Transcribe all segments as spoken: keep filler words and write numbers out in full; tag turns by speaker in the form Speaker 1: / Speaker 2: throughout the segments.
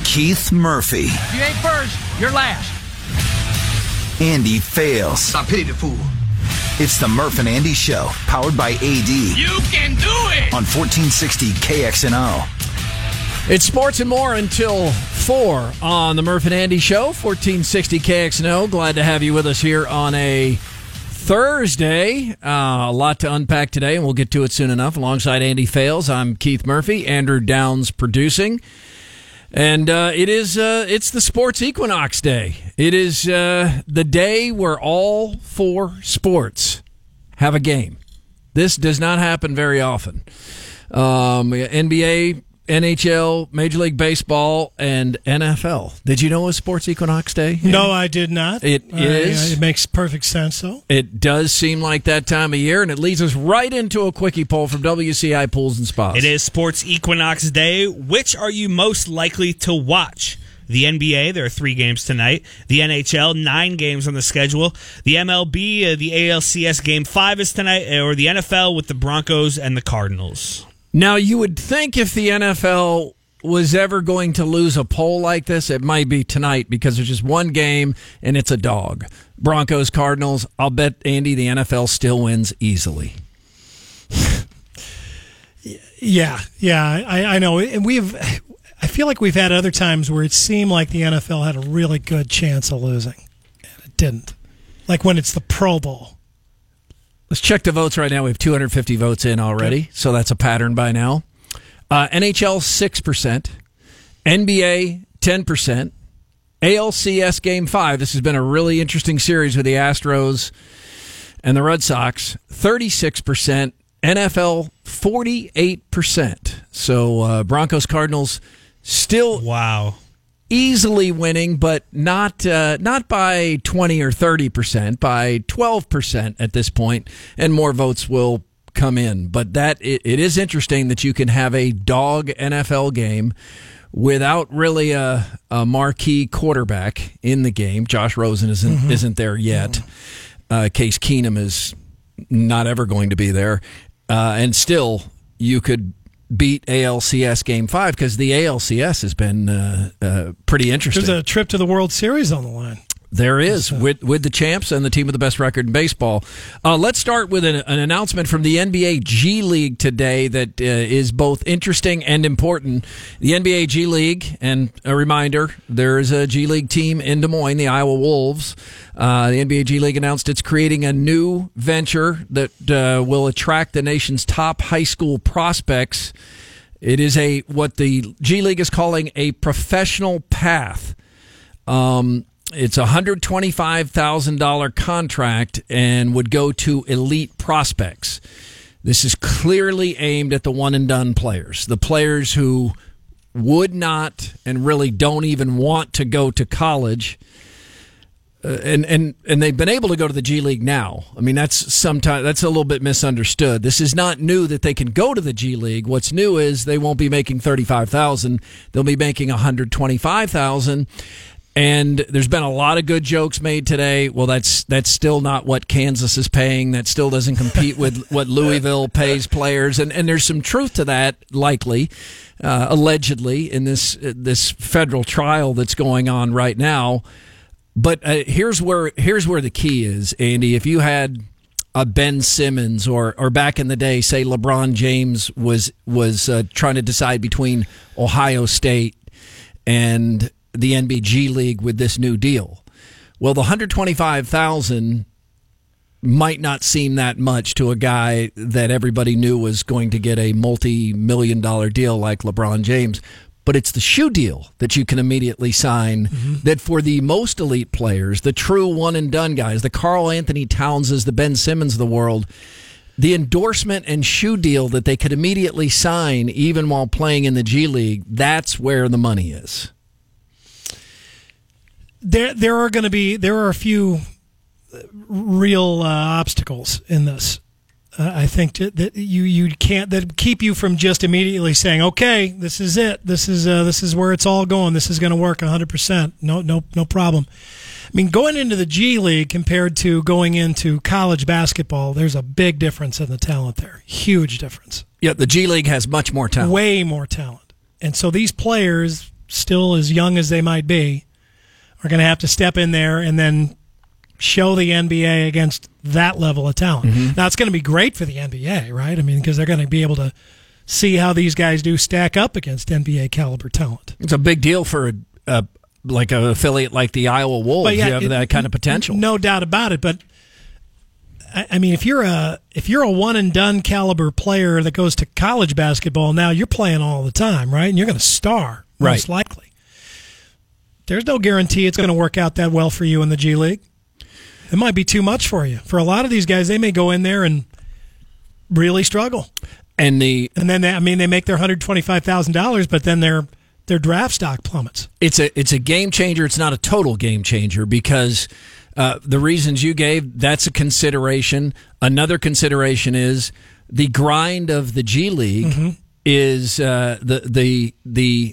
Speaker 1: Keith Murphy.
Speaker 2: If you ain't first, you're last.
Speaker 1: Andy Fales.
Speaker 3: I pity the fool.
Speaker 1: It's the Murph and Andy Show, powered by A D.
Speaker 2: You can do it!
Speaker 1: On fourteen sixty K X N O.
Speaker 4: It's sports and more until four on the Murph and Andy Show, fourteen sixty K X N O. Glad to have you with us here on a Thursday. Uh, a lot to unpack today, and we'll get to it soon enough. Alongside Andy Fales, I'm Keith Murphy. Andrew Downs producing. And uh, it is uh, it's the Sports Equinox Day. It is uh, the day where all four sports have a game. This does not happen very often. Um, N B A, N H L, Major League Baseball, and N F L. Did you know it was Sports Equinox Day?
Speaker 5: No, I did not.
Speaker 4: It
Speaker 5: uh,
Speaker 4: is.
Speaker 5: It makes perfect sense, though.
Speaker 4: It does seem like that time of year, and it leads us right into a quickie poll from W C I Pools and Spas.
Speaker 6: It is Sports Equinox Day. Which are you most likely to watch? The N B A, there are three games tonight. The N H L, nine games on the schedule. The M L B, uh, the A L C S Game five is tonight, or the N F L with the Broncos and the Cardinals.
Speaker 4: Now, you would think if the N F L was ever going to lose a poll like this, it might be tonight because there's just one game and it's a dog. Broncos, Cardinals. I'll bet, Andy, the N F L still wins easily.
Speaker 5: yeah, yeah, I, I know. And we've, I feel like we've had other times where it seemed like the N F L had a really good chance of losing, and it didn't. Like when it's the Pro Bowl.
Speaker 4: Let's check the votes right now. We have two hundred fifty votes in already, okay. So that's a pattern by now. Uh, N H L, six percent. N B A, ten percent. A L C S Game five. This has been a really interesting series with the Astros and the Red Sox. thirty-six percent. N F L, forty-eight percent. So uh, Broncos, Cardinals still
Speaker 6: wow,
Speaker 4: easily winning, but not uh, not by twenty or thirty percent, by twelve percent at this point, and more votes will come in. But that it, it is interesting that you can have a dog N F L game without really a, a marquee quarterback in the game. Josh Rosen isn't mm-hmm. isn't there yet. Mm-hmm. Uh, Case Keenum is not ever going to be there, uh, and still you could beat A L C S Game five because the A L C S has been uh, uh, pretty interesting.
Speaker 5: There's a trip to the World Series on the line.
Speaker 4: There is, with with the champs and the team with the best record in baseball. Uh, let's start with an, an announcement from the N B A G League today that uh, is both interesting and important. The N B A G League, and a reminder, there is a G League team in Des Moines, the Iowa Wolves. Uh, the N B A G League announced it's creating a new venture that uh, will attract the nation's top high school prospects. It is a what the G League is calling a professional path. Um It's a one hundred twenty-five thousand dollars contract and would go to elite prospects. This is clearly aimed at the one-and-done players, the players who would not and really don't even want to go to college. Uh, and, and and they've been able to go to the G League now. I mean, that's sometimes that's a little bit misunderstood. This is not new that they can go to the G League. What's new is they won't be making thirty-five thousand dollars. They'll be making one hundred twenty-five thousand dollars. And there's been a lot of good jokes made today. Well, that's that's still not what Kansas is paying. That still doesn't compete with what Louisville pays players. And and there's some truth to that, likely, uh, allegedly, in this this federal trial that's going on right now. But uh, here's where here's where the key is, Andy. If you had a Ben Simmons or or back in the day, say LeBron James was was uh, trying to decide between Ohio State and the N B A G League with this new deal. Well, the one hundred twenty-five thousand dollars might not seem that much to a guy that everybody knew was going to get a multi-million dollar deal like LeBron James, but it's the shoe deal that you can immediately sign mm-hmm. that for the most elite players, the true one-and-done guys, the Karl Anthony Townses, the Ben Simmons of the world, the endorsement and shoe deal that they could immediately sign even while playing in the G League, that's where the money is.
Speaker 5: There, there are going to be there are a few real uh, obstacles in this. Uh, I think that, that you you can't that keep you from just immediately saying, "Okay, this is it. This is uh, this is where it's all going. This is going to work one hundred percent. No, no, no problem." I mean, going into the G League compared to going into college basketball, there's a big difference in the talent there. Huge difference.
Speaker 4: Yeah, the G League has much more talent.
Speaker 5: Way more talent, and so these players still as young as they might be, are going to have to step in there and then show the N B A against that level of talent. Mm-hmm. Now, it's going to be great for the N B A, right? I mean, because they're going to be able to see how these guys do stack up against N B A caliber talent.
Speaker 4: It's a big deal for a, a like an affiliate like the Iowa Wolves. Yeah, you have it, that kind of potential.
Speaker 5: No doubt about it, but I, I mean, if you're a if you're a one and done caliber player that goes to college basketball, now you're playing all the time, right? And you're going to star most
Speaker 4: right.
Speaker 5: likely. There's no guarantee it's going to work out that well for you in the G League. It might be too much for you. For a lot of these guys, they may go in there and really struggle.
Speaker 4: And the
Speaker 5: and then they, I mean they make their one hundred twenty-five thousand dollars, but then their their draft stock plummets.
Speaker 4: It's a it's a game changer. It's not a total game changer because uh, the reasons you gave, that's a consideration. Another consideration is the grind of the G League mm-hmm. is uh, the the the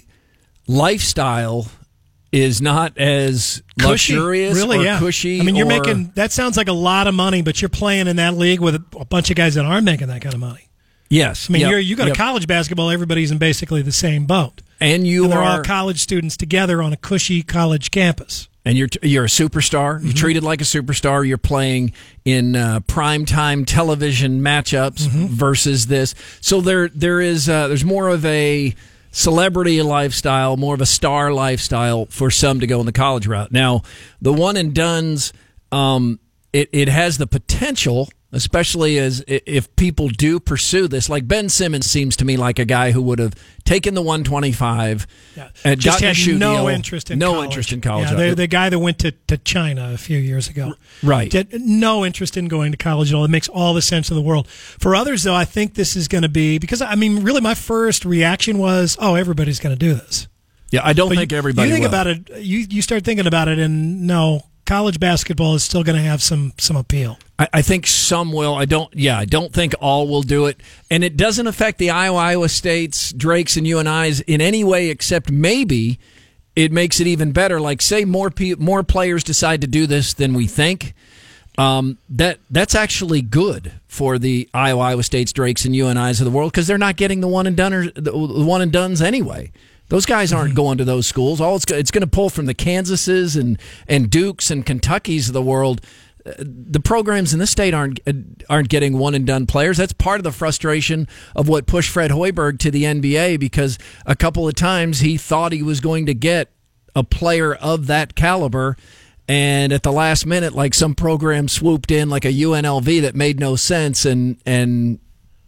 Speaker 4: lifestyle is not as
Speaker 5: cushy,
Speaker 4: luxurious
Speaker 5: really,
Speaker 4: or
Speaker 5: yeah.
Speaker 4: cushy.
Speaker 5: I mean, you're
Speaker 4: or,
Speaker 5: making that sounds like a lot of money, but you're playing in that league with a bunch of guys that aren't making that kind of money.
Speaker 4: Yes,
Speaker 5: I mean,
Speaker 4: yep,
Speaker 5: you're, you go
Speaker 4: yep.
Speaker 5: to college basketball, everybody's in basically the same boat,
Speaker 4: and you
Speaker 5: and they're
Speaker 4: are
Speaker 5: all college students together on a cushy college campus.
Speaker 4: And you're you're a superstar. You're mm-hmm. treated like a superstar. You're playing in uh, primetime television matchups mm-hmm. versus this. So there there is uh, there's more of a celebrity lifestyle, more of a star lifestyle for some to go in the college route. Now, the one and dones, um, it it has the potential, especially as if people do pursue this. Like Ben Simmons seems to me like a guy who would have taken the one twenty-five
Speaker 5: yeah.
Speaker 4: and
Speaker 5: just
Speaker 4: gotten
Speaker 5: had
Speaker 4: a shoe
Speaker 5: no
Speaker 4: deal,
Speaker 5: interest in
Speaker 4: no
Speaker 5: college.
Speaker 4: interest in college.
Speaker 5: Yeah, the, the guy that went to, to China a few years ago,
Speaker 4: right?
Speaker 5: Did no interest in going to college at all. It makes all the sense in the world. For others, though, I think this is going to be because I mean, really, my first reaction was, "Oh, everybody's going to do this."
Speaker 4: Yeah, I don't
Speaker 5: but
Speaker 4: think
Speaker 5: you,
Speaker 4: everybody.
Speaker 5: You think
Speaker 4: will.
Speaker 5: about it. You you start thinking about it, and no. College basketball is still going to have some some appeal.
Speaker 4: I, I think some will. I don't. Yeah, I don't think all will do it, and it doesn't affect the Iowa, Iowa States, Drakes, and U N Is in any way except maybe it makes it even better. Like, say more pe- more players decide to do this than we think. Um, that that's actually good for the Iowa, Iowa States, Drakes, and U N Is of the world because they're not getting the one and doneers, the one and dones anyway. Those guys aren't going to those schools. All it's, it's going to pull from the Kansases and, and Dukes and Kentuckys of the world. The programs in this state aren't aren't getting one and done players. That's part of the frustration of what pushed Fred Hoiberg to the N B A because a couple of times he thought he was going to get a player of that caliber, and at the last minute, like some program swooped in, like a U N L V that made no sense, and and.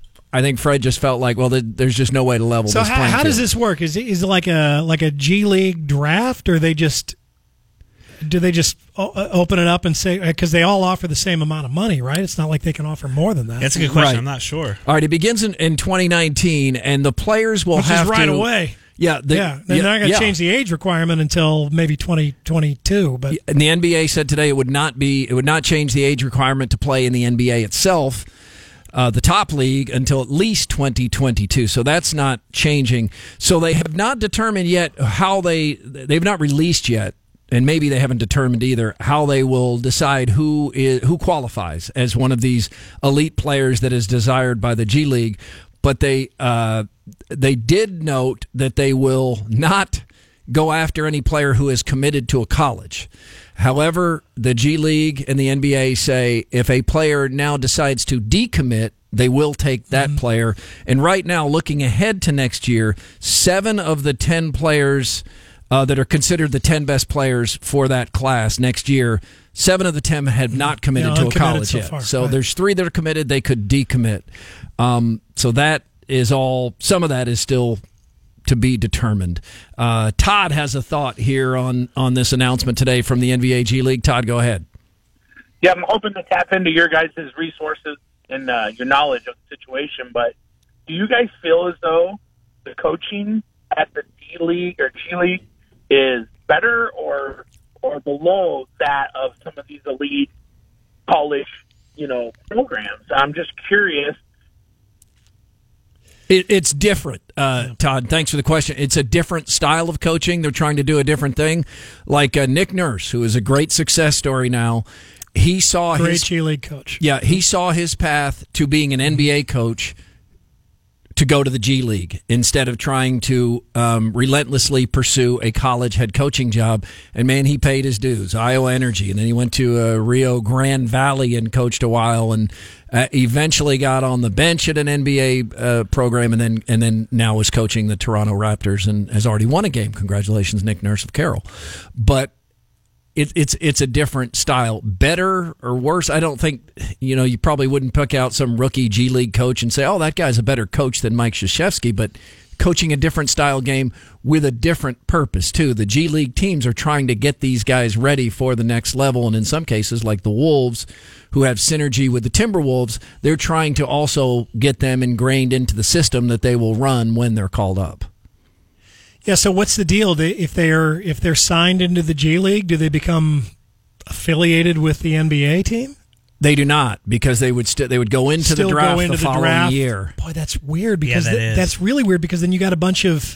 Speaker 4: I think Fred just felt like, well, there's just no way to level
Speaker 5: so
Speaker 4: this
Speaker 5: how,
Speaker 4: playing
Speaker 5: how
Speaker 4: field.
Speaker 5: does this work? Is it, is it like a like a G League draft, or they just do they just open it up and say because they all offer the same amount of money, right? It's not like they can offer more than that.
Speaker 6: That's a good question.
Speaker 4: Right.
Speaker 6: I'm not sure.
Speaker 4: All right, it begins in, in twenty nineteen, and the players will
Speaker 5: Which
Speaker 4: have
Speaker 5: is right
Speaker 4: to
Speaker 5: away.
Speaker 4: Yeah, the,
Speaker 5: yeah. They're
Speaker 4: yeah,
Speaker 5: not going to
Speaker 4: yeah.
Speaker 5: change the age requirement until maybe twenty twenty-two. But
Speaker 4: and the N B A said today it would not be it would not change the age requirement to play in the N B A itself. Uh, the top league until at least twenty twenty-two, so that's not changing. So they have not determined yet how they they've not released yet, and maybe they haven't determined either how they will decide who is who qualifies as one of these elite players that is desired by the G League. But they uh, they did note that they will not go after any player who is committed to a college. However, the G League and the N B A say if a player now decides to decommit, they will take that mm-hmm. player. And right now, looking ahead to next year, seven of the ten players uh, that are considered the ten best players for that class next year, seven of the ten have not committed
Speaker 5: yeah,
Speaker 4: to a college
Speaker 5: so
Speaker 4: yet.
Speaker 5: Far.
Speaker 4: So
Speaker 5: right.
Speaker 4: there's three that are committed. They could decommit. Um, so that is all. Some of that is still to be determined. Uh, Todd has a thought here on, on this announcement today from the N B A G League. Todd, go ahead.
Speaker 3: Yeah, I'm hoping to tap into your guys' resources and uh, your knowledge of the situation, but do you guys feel as though the coaching at the D League or G League is better or or below that of some of these elite college, you know, programs? I'm just curious.
Speaker 4: It, it's different, uh, Todd. Thanks for the question. It's a different style of coaching. They're trying to do a different thing. Like uh, Nick Nurse, who is a great success story now, he saw
Speaker 5: great
Speaker 4: his
Speaker 5: G League coach.
Speaker 4: Yeah, he saw his path to being an N B A coach to go to the G League instead of trying to um, relentlessly pursue a college head coaching job. And, man, he paid his dues. Iowa Energy. And then he went to uh, Rio Grande Valley and coached a while and uh, eventually got on the bench at an N B A uh, program and then and then now is coaching the Toronto Raptors and has already won a game. Congratulations, Nick Nurse of Carroll. But It, it's it's a different style. Better or worse, I don't think, you know, you probably wouldn't pick out some rookie G League coach and say, oh, that guy's a better coach than Mike Krzyzewski, but coaching a different style game with a different purpose, too. The G League teams are trying to get these guys ready for the next level, and in some cases, like the Wolves, who have synergy with the Timberwolves, they're trying to also get them ingrained into the system that they will run when they're called up.
Speaker 5: Yeah, so what's the deal? They, if they're if they're signed into the G League, do they become affiliated with the N B A team?
Speaker 4: They do not, because they would st- they would go into
Speaker 5: Still
Speaker 4: the draft
Speaker 5: go into
Speaker 4: the
Speaker 5: the
Speaker 4: following
Speaker 5: draft.
Speaker 4: year.
Speaker 5: Boy, that's weird because
Speaker 6: Yeah, that
Speaker 5: th-
Speaker 6: is.
Speaker 5: that's really weird because then you got a bunch of.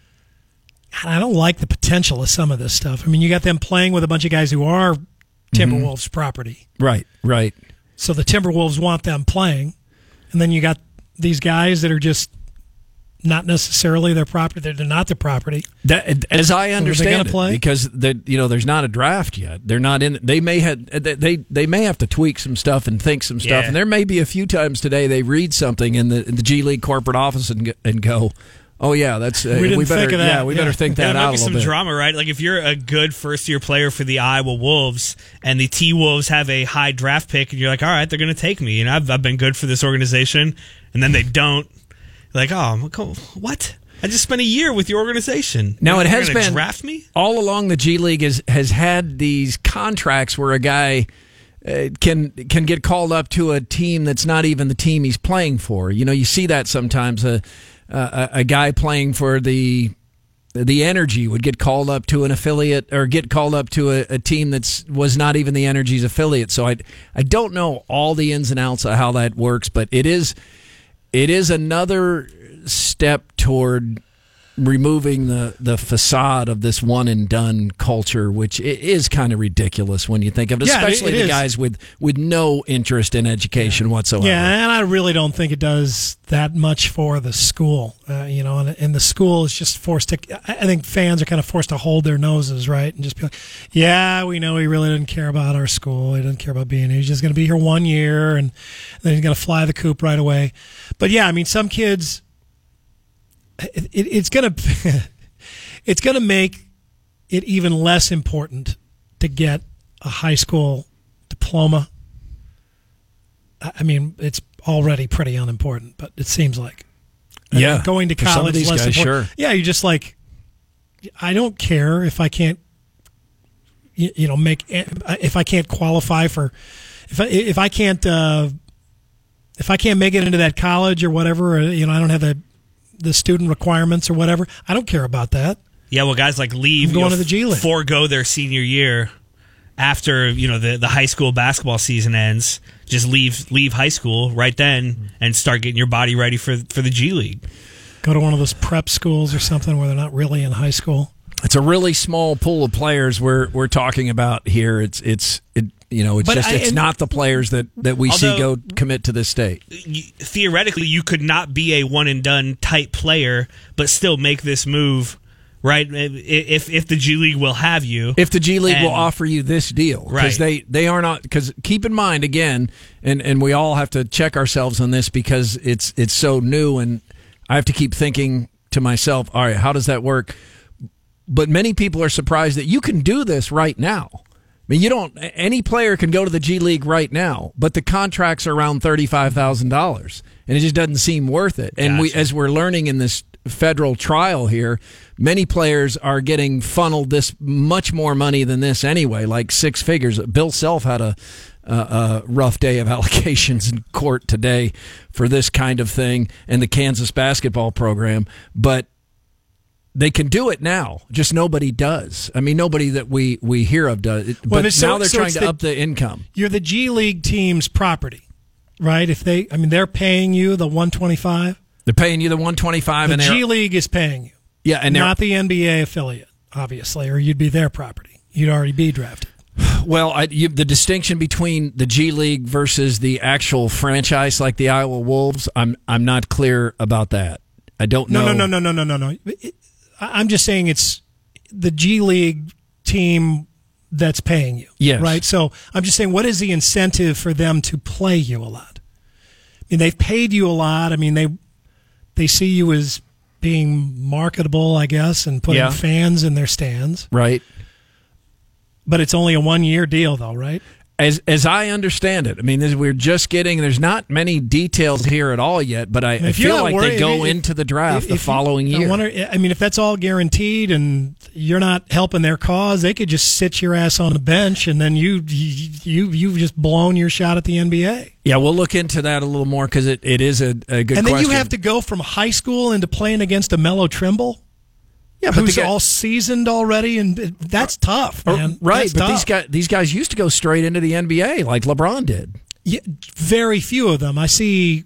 Speaker 5: God, I don't like the potential of some of this stuff. I mean, you got them playing with a bunch of guys who are Timberwolves
Speaker 4: Mm-hmm.
Speaker 5: property,
Speaker 4: Right, right.
Speaker 5: so the Timberwolves want them playing, and then you got these guys that are just not necessarily their property. They're not their property.
Speaker 4: That, as I
Speaker 5: gonna
Speaker 4: understand it,
Speaker 5: play?
Speaker 4: because the, you know, there's not a draft yet. They're not in. They may have they they may have to tweak some stuff and think some stuff.
Speaker 6: Yeah.
Speaker 4: And there may be a few times today they read something in the in the G League corporate office and go- and go, oh yeah, that's uh,
Speaker 5: We didn't
Speaker 4: better
Speaker 5: think of that.
Speaker 4: yeah we
Speaker 5: Yeah.
Speaker 4: better think
Speaker 6: Yeah,
Speaker 4: that
Speaker 6: there might
Speaker 4: out
Speaker 6: be
Speaker 4: a
Speaker 6: some
Speaker 4: little bit.
Speaker 6: drama, right? Like if you're a good first year player for the Iowa Wolves and the T Wolves have a high draft pick, and you're like, all right, they're going to take me, and I've I've been good for this organization, and then they don't. Like, oh, what? I just spent a year with your organization.
Speaker 4: Now
Speaker 6: You're
Speaker 4: it has
Speaker 6: gonna
Speaker 4: been
Speaker 6: draft me
Speaker 4: all along. The G League has has had these contracts where a guy uh, can can get called up to a team that's not even the team he's playing for. You know, you see that sometimes. A a, a guy playing for the the Energy would get called up to an affiliate or get called up to a, a team that's was not even the Energy's affiliate. So I I don't know all the ins and outs of how that works, but it is it is another step toward removing the, the facade of this one and done culture, which is kind of ridiculous when you think of it,
Speaker 5: Yeah, it-
Speaker 4: especially
Speaker 5: it
Speaker 4: the
Speaker 5: is.
Speaker 4: guys with, with no interest in education whatsoever.
Speaker 5: Yeah, and I really don't think it does that much for the school. Uh, you know, and, and the school is just forced to. I I think fans are kind of forced to hold their noses, right, and just be like, "Yeah, we know he really didn't care about our school. He didn't care about being here. He's just going to be here one year, and then he's going to fly the coop right away." But yeah, I mean, some kids. It, it, it's gonna it's gonna make it even less important to get a high school diploma. I I mean, it's already pretty unimportant, but it seems like I
Speaker 4: Yeah,
Speaker 5: mean, going to
Speaker 4: for some of
Speaker 5: college
Speaker 4: these
Speaker 5: less
Speaker 4: guys,
Speaker 5: important.
Speaker 4: sure.
Speaker 5: Yeah, you're just like, I don't care if I can't, you, you know, make if I can't qualify for, if I if I can't uh, if I can't make it into that college or whatever, or, you know, I don't have the the student requirements or whatever. I don't care about that.
Speaker 6: Yeah, well, guys like leave,
Speaker 5: I'm going
Speaker 6: you know,
Speaker 5: to the G League.
Speaker 6: forego their senior year after you know the, the high school basketball season ends. Just leave leave high school right then and start getting your body ready for for the G League.
Speaker 5: Go to one of those prep schools or something where they're not really in high school.
Speaker 4: It's a really small pool of players we're we're talking about here. It's it's it you know it's
Speaker 5: But
Speaker 4: just
Speaker 5: I-
Speaker 4: it's
Speaker 5: and-
Speaker 4: not the players that, that we see
Speaker 6: Although-
Speaker 4: go commit to this state.
Speaker 6: You, theoretically, you could not be a one and done type player, but still make this move, right? If if the G League will have you,
Speaker 4: If the G League will
Speaker 6: And-
Speaker 4: offer you this deal, because
Speaker 6: Right.
Speaker 4: they, they are not. Because keep in mind again, and, and we all have to check ourselves on this because it's it's so new, and I have to keep thinking to myself, all right, how does that work? But many people are surprised that you can do this right now. I mean, you don't. Any player can go to the G League right now, but the contracts are around thirty-five thousand dollars, and it just doesn't seem worth it. And we,
Speaker 6: Gotcha.
Speaker 4: as we're learning in this federal trial here, many players are getting funneled this much more money than this anyway, like six figures. Bill Self had a, a, a rough day of allegations in court today for this kind of thing, and the Kansas basketball program, but. They can do it now, just nobody does. I mean, nobody that we, we hear of does. But
Speaker 5: Well, so-
Speaker 4: now they're
Speaker 5: so
Speaker 4: trying
Speaker 5: it's
Speaker 4: to
Speaker 5: the-
Speaker 4: up the income.
Speaker 5: You're the G League team's property, right? If they, I mean, they're paying you the one twenty-five.
Speaker 4: They're paying you the one twenty-five,
Speaker 5: The
Speaker 4: and they're
Speaker 5: G League is paying you,
Speaker 4: yeah, and they're
Speaker 5: not the N B A affiliate, obviously, or you'd be their property. You'd already be drafted.
Speaker 4: Well, I, you, the distinction between the G League versus the actual franchise, like the Iowa Wolves, I'm I'm not clear about that. I don't know.
Speaker 5: No, no, no, no, no, no, no. no. I'm just saying it's the G League team that's paying you.
Speaker 4: Yes.
Speaker 5: Right? So I'm just saying, what is the incentive for them to play you a lot? I mean, they've paid you a lot. I mean, they they see you as being marketable, I guess, and putting
Speaker 4: Yeah.
Speaker 5: fans in their stands.
Speaker 4: Right.
Speaker 5: But it's only a one-year deal, though, right?
Speaker 4: As as I understand it, I mean, this, we're just getting. There's not many details here at all yet, but I, I
Speaker 5: If you're
Speaker 4: feel
Speaker 5: not
Speaker 4: like
Speaker 5: worried-
Speaker 4: they go
Speaker 5: if-
Speaker 4: into the draft
Speaker 5: if
Speaker 4: the
Speaker 5: you-
Speaker 4: following
Speaker 5: I
Speaker 4: year.
Speaker 5: wonder, I mean, if that's all guaranteed and you're not helping their cause, they could just sit your ass on the bench, and then you you you you've just blown your shot at the N B A.
Speaker 4: Yeah, we'll look into that a little more because it, it is a, a good
Speaker 5: And then
Speaker 4: question.
Speaker 5: you have to go from high school into playing against a Melo Trimble,
Speaker 4: yeah, but
Speaker 5: who's
Speaker 4: the guy-
Speaker 5: all seasoned already, and it- that's tough,
Speaker 4: or-
Speaker 5: man.
Speaker 4: right?
Speaker 5: That's
Speaker 4: but
Speaker 5: tough.
Speaker 4: these guys these guys used to go straight into the N B A like LeBron did.
Speaker 5: Yeah, very few of them. I see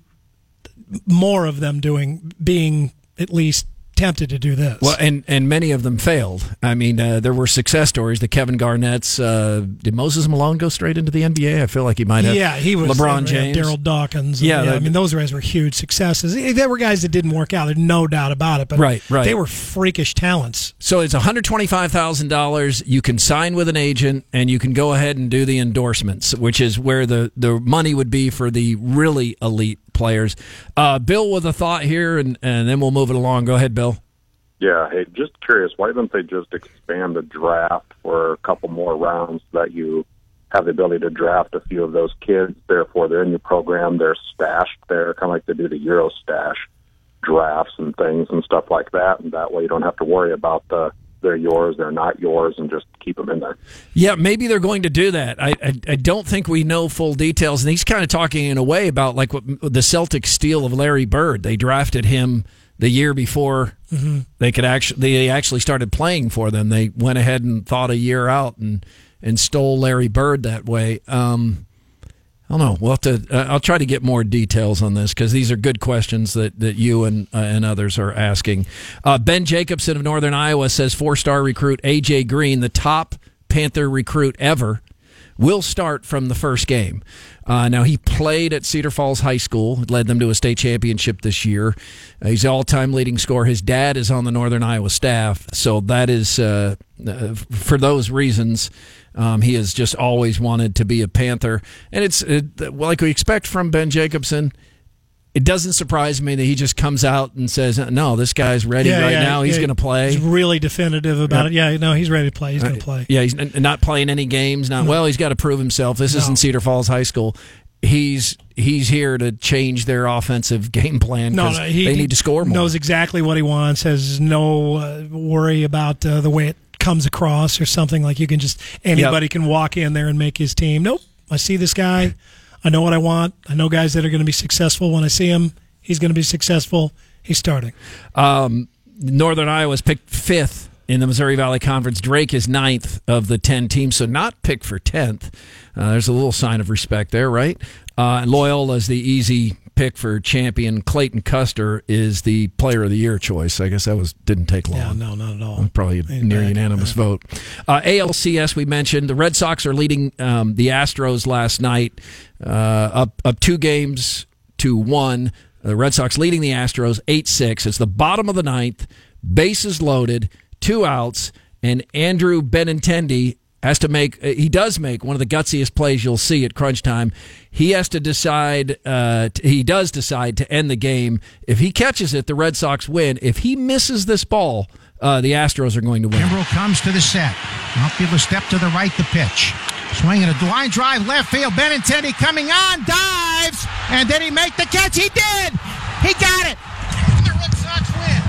Speaker 5: more of them doing being at least tempted to do this.
Speaker 4: Well, and, and many of them failed. I mean, uh, there were success stories. The Kevin Garnett's. Uh, did Moses Malone go straight into the N B A? I feel like he might have.
Speaker 5: Yeah, he was.
Speaker 4: LeBron
Speaker 5: uh,
Speaker 4: James.
Speaker 5: Daryl Dawkins.
Speaker 4: Yeah,
Speaker 5: Yeah,
Speaker 4: the-
Speaker 5: I mean, those guys were huge successes. There were guys that didn't work out. There's no doubt about it. But
Speaker 4: Right, right.
Speaker 5: they were freakish talents.
Speaker 4: So it's one hundred twenty-five thousand dollars. You can sign with an agent, and you can go ahead and do the endorsements, which is where the, the money would be for the really elite players. Uh, Bill with a thought here, and, and then we'll move it along. Go ahead, Bill.
Speaker 7: Yeah, hey, just curious, why don't they just expand the draft for a couple more rounds so that you have the ability to draft a few of those kids, therefore they're in your program, they're stashed there, kind of like they do the Euro stash drafts and things and stuff like that, and that way you don't have to worry about the they're yours, they're not yours, and just keep them in there.
Speaker 4: Yeah, maybe they're going to do that. I, I I don't think we know full details, and he's kind of talking in a way about like what the Celtics steal of Larry Bird. They drafted him the year before mm-hmm. they could actually they actually started playing for them. They went ahead and thought a year out and and stole Larry Bird that way. Um, I don't know. We'll have to. Uh, I'll try to get more details on this because these are good questions that, that you and uh, and others are asking. Uh, Ben Jacobson of Northern Iowa says four-star recruit A J Green, the top Panther recruit ever, will start from the first game. Uh, now, he played at Cedar Falls High School, led them to a state championship this year. Uh, he's the all-time leading scorer. His dad is on the Northern Iowa staff, so that is, uh, uh, for those reasons, um, he has just always wanted to be a Panther. And it's uh, like we expect from Ben Jacobson. It doesn't surprise me that he just comes out and says, no, this guy's ready
Speaker 5: Yeah,
Speaker 4: right
Speaker 5: yeah,
Speaker 4: now. He's
Speaker 5: yeah.
Speaker 4: going to play.
Speaker 5: He's really definitive about
Speaker 4: Yeah.
Speaker 5: it. Yeah, no, he's ready to play. He's going to play.
Speaker 4: Yeah, he's n- not playing any games. Not well. He's got to prove himself. This
Speaker 5: No.
Speaker 4: isn't Cedar Falls High School. He's he's here to change their offensive game plan
Speaker 5: No,
Speaker 4: because
Speaker 5: no, he
Speaker 4: they need to score more.
Speaker 5: knows exactly what he wants, has no uh, worry about uh, the way it comes across or something. Like you can just, anybody can walk in there and make his team. Nope, I see this guy. I know what I want. I know guys that are going to be successful when I see him. He's going to be successful. He's starting.
Speaker 4: Um, Northern Iowa's picked fifth in the Missouri Valley Conference. Drake is ninth of the ten teams, so not picked for tenth. Uh, there's a little sign of respect there, right? Uh, Loyola's the easy pick for champion. Clayton Custer is the player of the year choice. I guess that was didn't take long.
Speaker 5: Yeah, no, not at all.
Speaker 4: Probably a
Speaker 5: Ain't
Speaker 4: near
Speaker 5: bad.
Speaker 4: unanimous vote. Uh, A L C S, we mentioned. The Red Sox are leading um, the Astros last night, uh, up, up two games to one. The Red Sox leading the Astros eight six. It's the bottom of the ninth, bases loaded, two outs, and Andrew Benintendi has to make, he does make one of the gutsiest plays you'll see at crunch time. He has to decide, uh, he does decide to end the game. If he catches it, the Red Sox win. If he misses this ball, uh, the Astros are going to win.
Speaker 8: Kimbrel comes to the set. Outfielder step to the right, the pitch. Swinging a line drive left field. Benintendi coming on, dives, and did he make the catch? He did! He got it! The Red Sox win.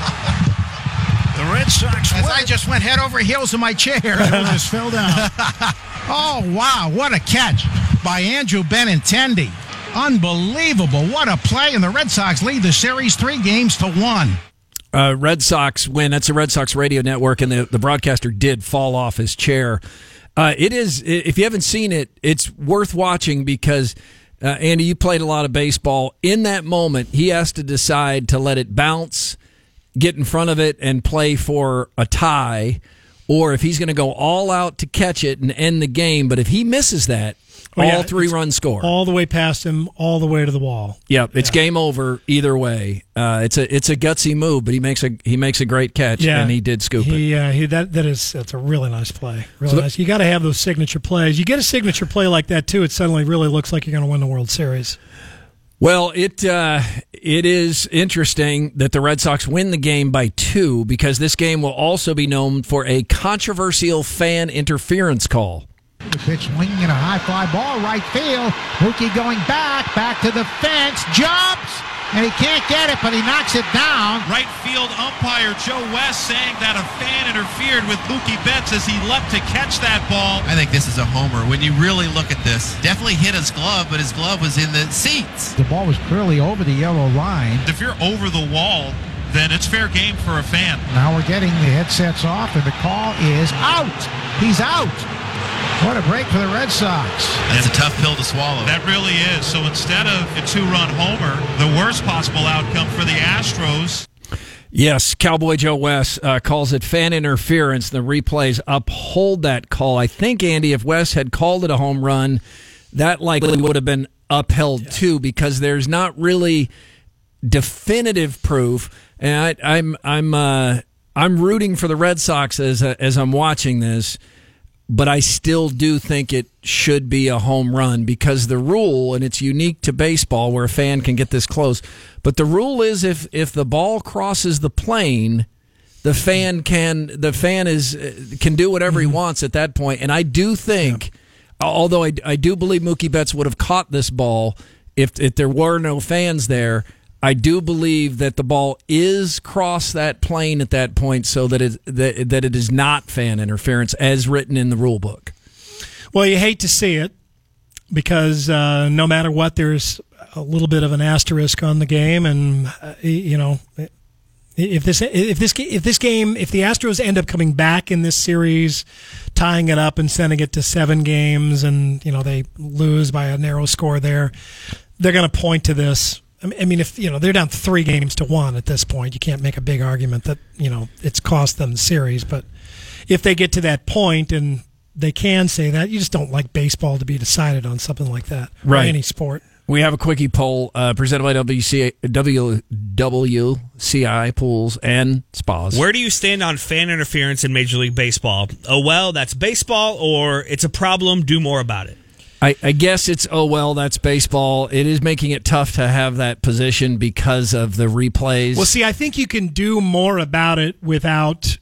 Speaker 9: The Red Sox
Speaker 8: As
Speaker 9: win.
Speaker 8: I just went head over heels in my chair.
Speaker 9: It just fell down.
Speaker 8: Oh, wow, what a catch by Andrew Benintendi. Unbelievable. What a play, and the Red Sox lead the series three games to one.
Speaker 4: Uh, Red Sox win. That's the Red Sox radio network, and the, the broadcaster did fall off his chair. Uh, it is, if you haven't seen it, it's worth watching because, uh, Andy, you played a lot of baseball. In that moment, he has to decide to let it bounce, get in front of it, and play for a tie, or if he's going to go all out to catch it and end the game. But if he misses that,
Speaker 5: Oh,
Speaker 4: all
Speaker 5: yeah,
Speaker 4: three
Speaker 5: it's
Speaker 4: runs score.
Speaker 5: all the way past him, all the way to the wall.
Speaker 4: Yep, it's yeah. game over either way. Uh, it's a it's a gutsy move, but he makes a he makes a great catch,
Speaker 5: yeah.
Speaker 4: and he did scoop
Speaker 5: he,
Speaker 4: it.
Speaker 5: Uh, he that that is that's a really nice play. Really
Speaker 4: so
Speaker 5: nice. You got to have those signature plays. You get a signature play like that too, it suddenly really looks like you're going to win the World Series.
Speaker 4: Well, it uh, it is interesting that the Red Sox win the game by two, because this game will also be known for a controversial fan interference call.
Speaker 8: The pitch swinging in a high fly ball, right field. Mookie going back, back to the fence, jumps, and he can't get it, but he knocks it down.
Speaker 10: Right field umpire Joe West saying that a fan interfered with Mookie Betts as he leapt to catch that ball.
Speaker 11: I think this is a homer. When you really look at this, definitely hit his glove, but his glove was in the seats.
Speaker 8: The ball was clearly over the yellow line.
Speaker 10: If you're over the wall, then it's fair game for a fan.
Speaker 8: Now we're getting the headsets off, and the call is out. He's out. What a break for the Red Sox.
Speaker 11: That's a tough pill to swallow.
Speaker 10: That really is. So instead of a two-run homer, the worst possible outcome for the Astros.
Speaker 4: Yes, Cowboy Joe West uh, calls it fan interference. The replays uphold that call. I think, Andy, if West had called it a home run, that likely would have been upheld yeah. too, because there's not really definitive proof. And I, I'm I'm uh, I'm rooting for the Red Sox as uh, as I'm watching this. But I still do think it should be a home run, because the rule, and it's unique to baseball where a fan can get this close, but the rule is if, if the ball crosses the plane, the fan can the fan is can do whatever he wants at that point. And I do think, yeah. although I, I do believe Mookie Betts would have caught this ball if if there were no fans there, I do believe that the ball is crossed that plane at that point, so that it that, that it is not fan interference as written in the rule book.
Speaker 5: Well, you hate to see it, because uh, no matter what, there's a little bit of an asterisk on the game, and uh, you know, if this if this if this game if the Astros end up coming back in this series, tying it up and sending it to seven games, and you know they lose by a narrow score there, they're going to point to this. I mean, if you know they're down three games to one at this point, you can't make a big argument that you know it's cost them the series. But if they get to that point, and they can say that, you just don't like baseball to be decided on something like that,
Speaker 4: right?
Speaker 5: Or any sport.
Speaker 4: We have a quickie poll uh, presented by W C A, W W C I Pools and Spas.
Speaker 6: Where do you stand on fan interference in Major League Baseball? Oh well, that's baseball, or it's a problem. Do more about it.
Speaker 4: I, I guess it's, oh, well, that's baseball. It is making it tough to have that position because of the replays.
Speaker 5: Well, see, I think you can do more about it without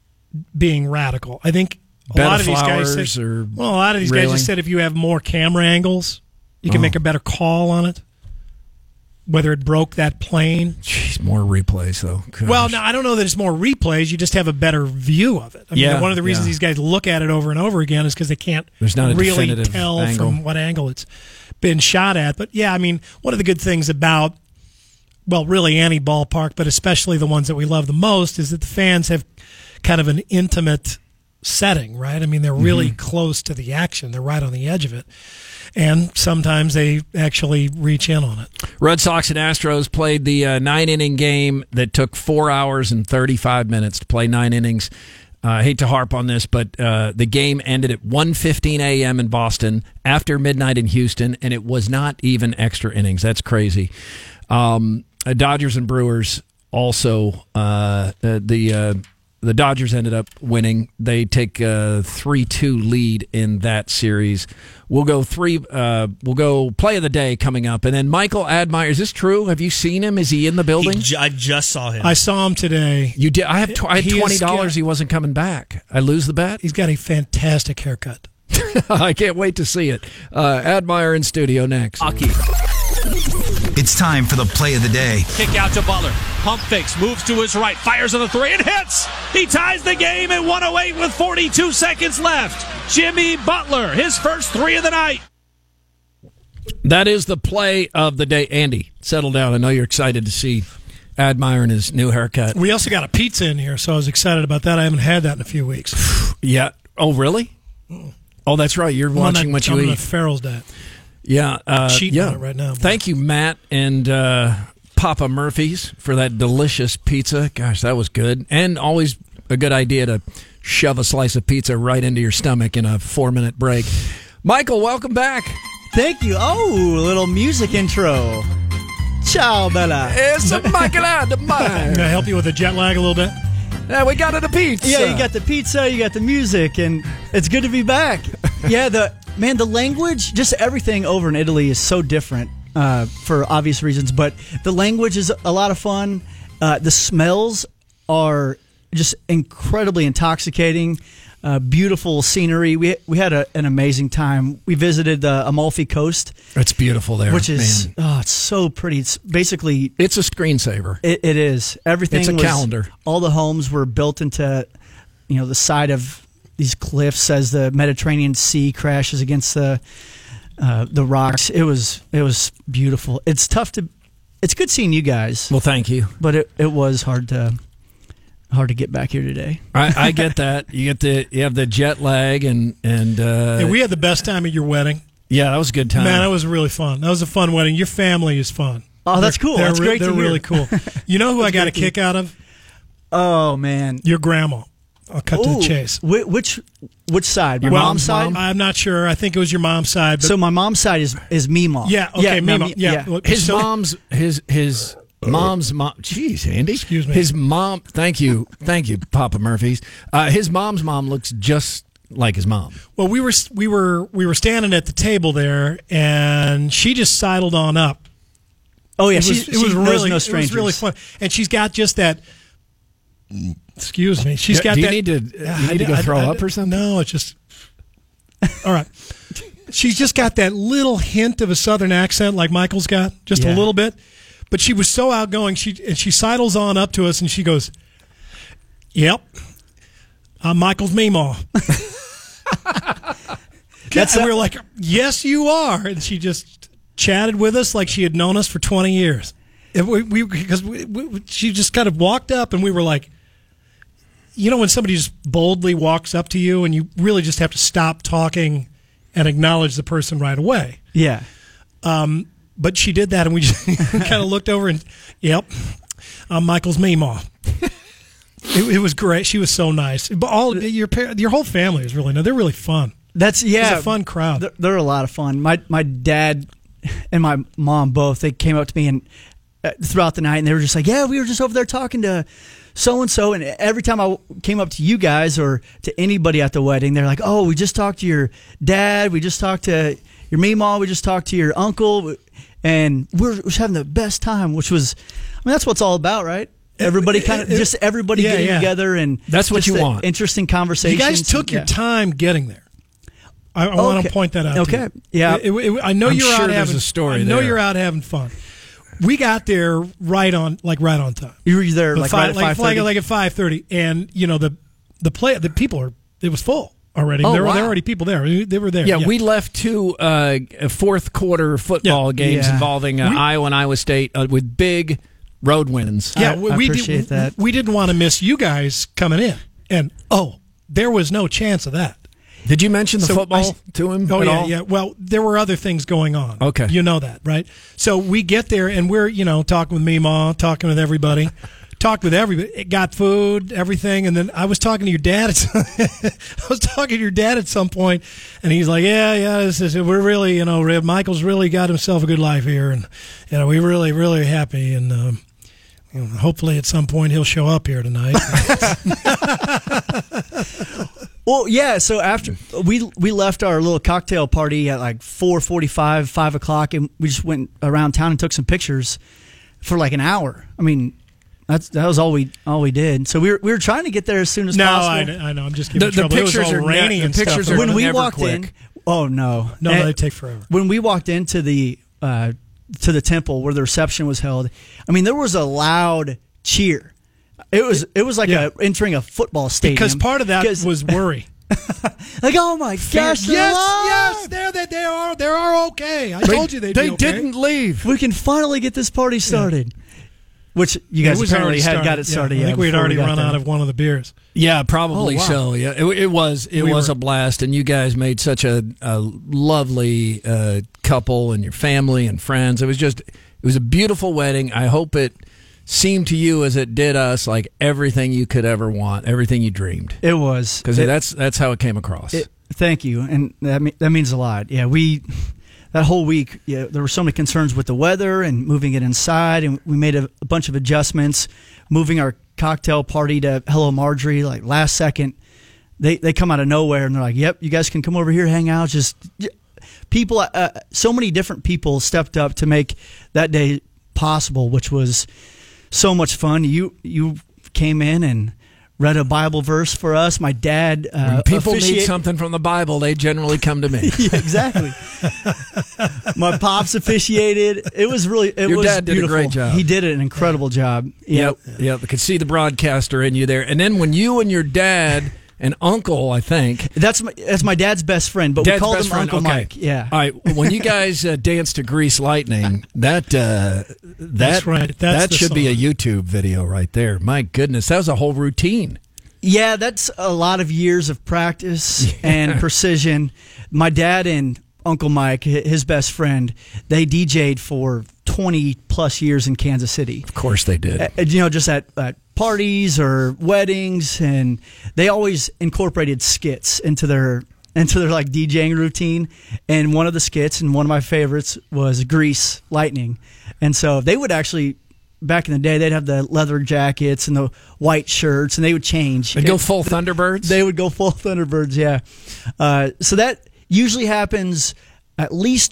Speaker 5: being radical. I think a
Speaker 4: Bed
Speaker 5: lot
Speaker 4: of
Speaker 5: of these guys
Speaker 4: flowers
Speaker 5: said,
Speaker 4: or
Speaker 5: well, a lot of these
Speaker 4: railing.
Speaker 5: guys just said if you have more camera angles, you can
Speaker 4: Oh.
Speaker 5: make a better call on it, whether it broke that plane.
Speaker 4: Jeez, more replays, though. Gosh.
Speaker 5: Well, no, I don't know that it's more replays. You just have a better view of it. I mean,
Speaker 4: Yeah,
Speaker 5: one of the reasons
Speaker 4: yeah.
Speaker 5: these guys look at it over and over again is because they can't
Speaker 4: There's not a
Speaker 5: really
Speaker 4: definitive
Speaker 5: tell
Speaker 4: angle.
Speaker 5: from what angle it's been shot at. But, yeah, I mean, one of the good things about, well, really any ballpark, but especially the ones that we love the most, is that the fans have kind of an intimate setting, right? I mean, they're really
Speaker 4: Mm-hmm.
Speaker 5: close to the action. They're right on the edge of it. And sometimes they actually reach in on it.
Speaker 4: Red Sox and Astros played the uh, nine-inning game that took four hours and thirty-five minutes to play nine innings. Uh, I hate to harp on this, but uh, the game ended at one fifteen a.m. in Boston after midnight in Houston, and it was not even extra innings. That's crazy. Um, uh, Dodgers and Brewers also, uh, uh, the uh, the Dodgers ended up winning. They take a three two lead in that series. We'll go three. Uh, we'll go play of the day coming up, and then Michael Admire. Is this true? Have you seen him? Is he in the building?
Speaker 6: He ju- I just saw him.
Speaker 5: I saw him today.
Speaker 4: You did. I have. Tw- I had
Speaker 5: He is
Speaker 4: twenty dollars.
Speaker 5: got-
Speaker 4: He wasn't coming back. I lose the bet.
Speaker 5: He's got a fantastic haircut.
Speaker 4: I can't wait to see it. Uh, Admire in studio next.
Speaker 1: It's time for the play of the day.
Speaker 2: Kick out to Butler. Pump fakes, moves to his right, fires on the three and hits. He ties the game at one oh eight with forty-two seconds left. Jimmy Butler, his first three of the night.
Speaker 4: That is the play of the day. Andy, settle down. I know you're excited to see Admire in his new haircut.
Speaker 5: We also got a pizza in here, so I was excited about that. I haven't had that in a few weeks.
Speaker 4: Yeah. Oh, really? Oh, that's right. You're
Speaker 5: I'm on
Speaker 4: watching
Speaker 5: that-
Speaker 4: what you
Speaker 5: I'm on
Speaker 4: eat.
Speaker 5: that Farrell's diet.
Speaker 4: Yeah, uh,
Speaker 5: Cheating
Speaker 4: yeah.
Speaker 5: on it right now.
Speaker 4: Thank you, Matt and uh, Papa Murphy's, for that delicious pizza. Gosh, that was good, and always a good idea to shove a slice of pizza right into your stomach in a four-minute break. Michael, welcome back.
Speaker 12: Thank you. Oh, a little music intro. Ciao, Bella.
Speaker 4: It's a Michael out of mine.
Speaker 5: Can I help you with the jet lag a little bit?
Speaker 4: Yeah, we got it a pizza.
Speaker 12: Yeah, you got the pizza, you got the music, and it's good to be back. Yeah, the man, the language, just everything over in Italy is so different uh, for obvious reasons. But the language is a lot of fun. Uh, the smells are just incredibly intoxicating. Uh, beautiful scenery. We we had a, an amazing time. We visited the Amalfi Coast.
Speaker 4: It's beautiful there,
Speaker 12: which is
Speaker 4: man.
Speaker 12: oh, it's so pretty. It's basically
Speaker 4: it's a screensaver.
Speaker 12: It, it is everything.
Speaker 4: It's a
Speaker 12: was,
Speaker 4: calendar.
Speaker 12: All the homes were built into, you know, the side of these cliffs as the Mediterranean Sea crashes against the uh, the rocks. It was it was beautiful. It's tough to. It's good seeing you guys.
Speaker 4: Well, thank you.
Speaker 12: But it, it was hard to. Hard to get back here today.
Speaker 4: I, I get that. You get the you have the jet lag and and uh,
Speaker 5: Hey, we had the best time at your wedding.
Speaker 4: Yeah, that was a good time.
Speaker 5: Man, that was really fun. That was a fun wedding. Your family is fun.
Speaker 12: Oh, that's
Speaker 5: They're-
Speaker 12: cool.
Speaker 5: They're,
Speaker 12: That's
Speaker 5: re-
Speaker 12: great to
Speaker 5: They're
Speaker 12: hear.
Speaker 5: really cool. You know who I
Speaker 12: That's
Speaker 5: got a
Speaker 12: great to
Speaker 5: kick out of?
Speaker 12: Oh man,
Speaker 5: your grandma. I'll cut to
Speaker 12: Ooh,
Speaker 5: the chase.
Speaker 12: Whi- Which which side? My
Speaker 5: Well,
Speaker 12: mom's side.
Speaker 5: I'm not sure. I think it was your mom's side. But
Speaker 12: So my mom's side is is Meemaw.
Speaker 5: Yeah, okay,
Speaker 12: no,
Speaker 5: Meemaw,
Speaker 12: me-
Speaker 5: yeah. Look,
Speaker 4: His
Speaker 5: so-
Speaker 4: mom's his his mom's mom. Jeez, Andy.
Speaker 5: Excuse me.
Speaker 4: His mom. Thank you, thank you, Papa Murphy's. Uh, his mom's mom looks just like his mom.
Speaker 5: Well, we were we were we were standing at the table there, and she just sidled on up.
Speaker 12: Oh yeah,
Speaker 5: it was,
Speaker 12: she's-
Speaker 5: it was
Speaker 12: she knows
Speaker 5: really
Speaker 12: no
Speaker 5: it was
Speaker 12: strangers.
Speaker 5: really fun, and she's got just that. Excuse me, she's
Speaker 4: Do-
Speaker 5: got
Speaker 4: do you
Speaker 5: that.
Speaker 4: need to- you need to go
Speaker 5: I-
Speaker 4: throw
Speaker 5: I-
Speaker 4: up or something?
Speaker 5: No, it's just. All right, she's just got that little hint of a southern accent, like Michael's got, just a
Speaker 12: Yeah.
Speaker 5: little bit. But she was so outgoing. She and she sidles on up to us, and she goes, "Yep, I'm Michael's Meemaw."
Speaker 12: That's
Speaker 5: and
Speaker 12: a-
Speaker 5: we were like, "Yes, you are." And she just chatted with us like she had known us for twenty years. And we, we because we, we, she just kind of walked up, and we were like, you know, when somebody just boldly walks up to you, and you really just have to stop talking and acknowledge the person right away.
Speaker 12: Yeah.
Speaker 5: Um, but she did that, and we just kind of looked over and, yep, I'm Michael's Meemaw. It, it was great. She was so nice. But all your par- your whole family is really nice. They're really fun.
Speaker 12: That's yeah,
Speaker 5: It's a fun crowd.
Speaker 12: They're, they're a lot of fun. My my dad and my mom both. They came up to me and uh, throughout the night, and they were just like, "Yeah, we were just over there talking to so and so." And every time I came up to you guys or to anybody at the wedding, they're like, "Oh, we just talked to your dad. We just talked to your meemaw. We just talked to your uncle." And we we're just having the best time, which was, I mean, that's what it's all about, right? Everybody kind of, just everybody
Speaker 5: Yeah,
Speaker 12: getting
Speaker 5: yeah.
Speaker 12: together and
Speaker 4: That's what
Speaker 12: just
Speaker 4: you
Speaker 12: the
Speaker 4: want.
Speaker 12: Interesting conversations.
Speaker 5: You guys took your
Speaker 12: Yeah.
Speaker 5: time getting there. I, I want
Speaker 12: Okay.
Speaker 5: to point that out. to
Speaker 12: Okay.
Speaker 5: you.
Speaker 12: Yeah.
Speaker 5: It- it- I know
Speaker 4: I'm
Speaker 5: you're
Speaker 4: sure
Speaker 5: out
Speaker 4: there's
Speaker 5: having
Speaker 4: a story
Speaker 5: I know
Speaker 4: there.
Speaker 5: you're out having fun. We got there right on, like right on time.
Speaker 12: You were there like
Speaker 5: Five-
Speaker 12: right at
Speaker 5: like,
Speaker 12: five
Speaker 5: like,
Speaker 12: thirty.
Speaker 5: like at five thirty, and you know the the play the people are it was full already.
Speaker 4: Oh,
Speaker 5: there were
Speaker 4: wow.
Speaker 5: there were already people there. They were there.
Speaker 4: Yeah, we left two uh, fourth quarter football games
Speaker 12: Yeah.
Speaker 4: involving uh,
Speaker 5: We-
Speaker 4: Iowa and Iowa State uh, with big road wins.
Speaker 5: Yeah,
Speaker 12: I-
Speaker 5: we,
Speaker 12: I
Speaker 5: we
Speaker 12: appreciate
Speaker 5: did,
Speaker 12: that.
Speaker 5: We didn't want to miss you guys coming in, and oh, there was no chance of that.
Speaker 4: Did you mention the
Speaker 5: So
Speaker 4: football
Speaker 5: I-
Speaker 4: to him
Speaker 5: Oh
Speaker 4: at
Speaker 5: yeah,
Speaker 4: all?
Speaker 5: yeah. Well, there were other things going on.
Speaker 4: Okay.
Speaker 5: you know that, right? So we get there and we're you know talking with Meemaw, talking with everybody, talked with everybody. It got food, everything, and then I was talking to your dad. At I was talking to your dad at some point, and he's like, "Yeah, yeah, this is, we're really you know Rib, Michael's really got himself a good life here, and you know we really really happy and." Um, you know, hopefully, at some point, he'll show up here tonight.
Speaker 12: Well, yeah. So after we we left our little cocktail party at like four forty five, five o'clock, and we just went around town and took some pictures for like an hour. I mean, that's that was all we all we did. So we were we were trying to get there as soon as
Speaker 5: no,
Speaker 12: possible.
Speaker 5: I, I know. I'm just giving
Speaker 4: The- the
Speaker 5: trouble. It was
Speaker 4: pictures
Speaker 5: all
Speaker 4: are ne-
Speaker 5: rainy
Speaker 4: the
Speaker 5: and
Speaker 4: pictures
Speaker 5: stuff.
Speaker 4: are
Speaker 12: when we
Speaker 4: never
Speaker 12: walked
Speaker 4: quick.
Speaker 12: in, oh no,
Speaker 5: No,
Speaker 12: And
Speaker 5: they take forever.
Speaker 12: When we walked into the uh, to the temple where the reception was held, I mean, there was a loud cheer. It was it was like
Speaker 5: Yeah.
Speaker 12: a, entering a football stadium
Speaker 5: Because part of that
Speaker 12: 'Cause-
Speaker 5: was worry.
Speaker 12: like, oh my gosh,
Speaker 5: yes,
Speaker 12: they're alive!
Speaker 5: yes, they're they, they are they are okay. I told you they'd
Speaker 4: They
Speaker 5: be okay.
Speaker 4: didn't leave.
Speaker 12: We can finally get this party started. Which you guys
Speaker 5: It was
Speaker 12: apparently
Speaker 5: already
Speaker 12: had
Speaker 5: started.
Speaker 12: got it
Speaker 5: Yeah,
Speaker 12: started.
Speaker 5: I think
Speaker 12: yeah,
Speaker 5: we had
Speaker 12: before
Speaker 5: already
Speaker 12: got
Speaker 5: run
Speaker 12: there.
Speaker 5: out of one of the beers.
Speaker 4: Yeah, probably
Speaker 12: Oh, wow.
Speaker 4: so. Yeah, it, it was it
Speaker 5: We
Speaker 4: was
Speaker 5: were-
Speaker 4: a blast, and you guys made such a, a lovely uh, couple, and your family and friends. It was just it was a beautiful wedding. I hope it seemed to you as it did us like everything you could ever want, everything you dreamed.
Speaker 12: It was.
Speaker 4: Because that's that's how it came across.
Speaker 12: It, thank you, and that me- that means a lot. Yeah, we that whole week, yeah, there were so many concerns with the weather and moving it inside, and we made a, a bunch of adjustments, moving our cocktail party to Hello Marjorie like last second. They they come out of nowhere and they're like, "Yep, you guys can come over here, hang out." Just people, uh, so many different people stepped up to make that day possible, which was so much fun. You you came in and read a Bible verse for us. My dad. Uh,
Speaker 4: when people
Speaker 12: officiate-
Speaker 4: need something from the Bible, they generally come to me.
Speaker 12: Yeah, exactly. My pops officiated. It was really. It
Speaker 4: Your
Speaker 12: was
Speaker 4: dad did
Speaker 12: beautiful.
Speaker 4: a great job.
Speaker 12: He did an incredible job.
Speaker 4: Yep, yep. I could see the broadcaster in you there. And then when you and your dad and uncle, I think
Speaker 12: that's my that's my dad's best friend, but
Speaker 4: dad's
Speaker 12: we called
Speaker 4: best
Speaker 12: him
Speaker 4: friend.
Speaker 12: Uncle
Speaker 4: Okay.
Speaker 12: Mike. Yeah.
Speaker 4: All right. When you guys uh, danced to Grease Lightning, that uh, that
Speaker 5: That's right. That's
Speaker 4: that
Speaker 5: the
Speaker 4: should be a
Speaker 5: song.
Speaker 4: YouTube video right there. My goodness, that was a whole routine.
Speaker 12: Yeah, that's a lot of years of practice and precision. My dad and Uncle Mike, hi- his best friend, they D J'd for twenty plus years in Kansas City.
Speaker 4: Of course they did.
Speaker 12: Uh, you know, just at, at parties or weddings, and they always incorporated skits into their into their like DJing routine. And one of the skits, and one of my favorites, was Grease Lightning. And so they would actually, back in the day, they'd have the leather jackets and the white shirts, and they would change.
Speaker 4: They'd go full Thunderbirds?
Speaker 12: They would go full Thunderbirds, yeah. Uh, so that usually happens at least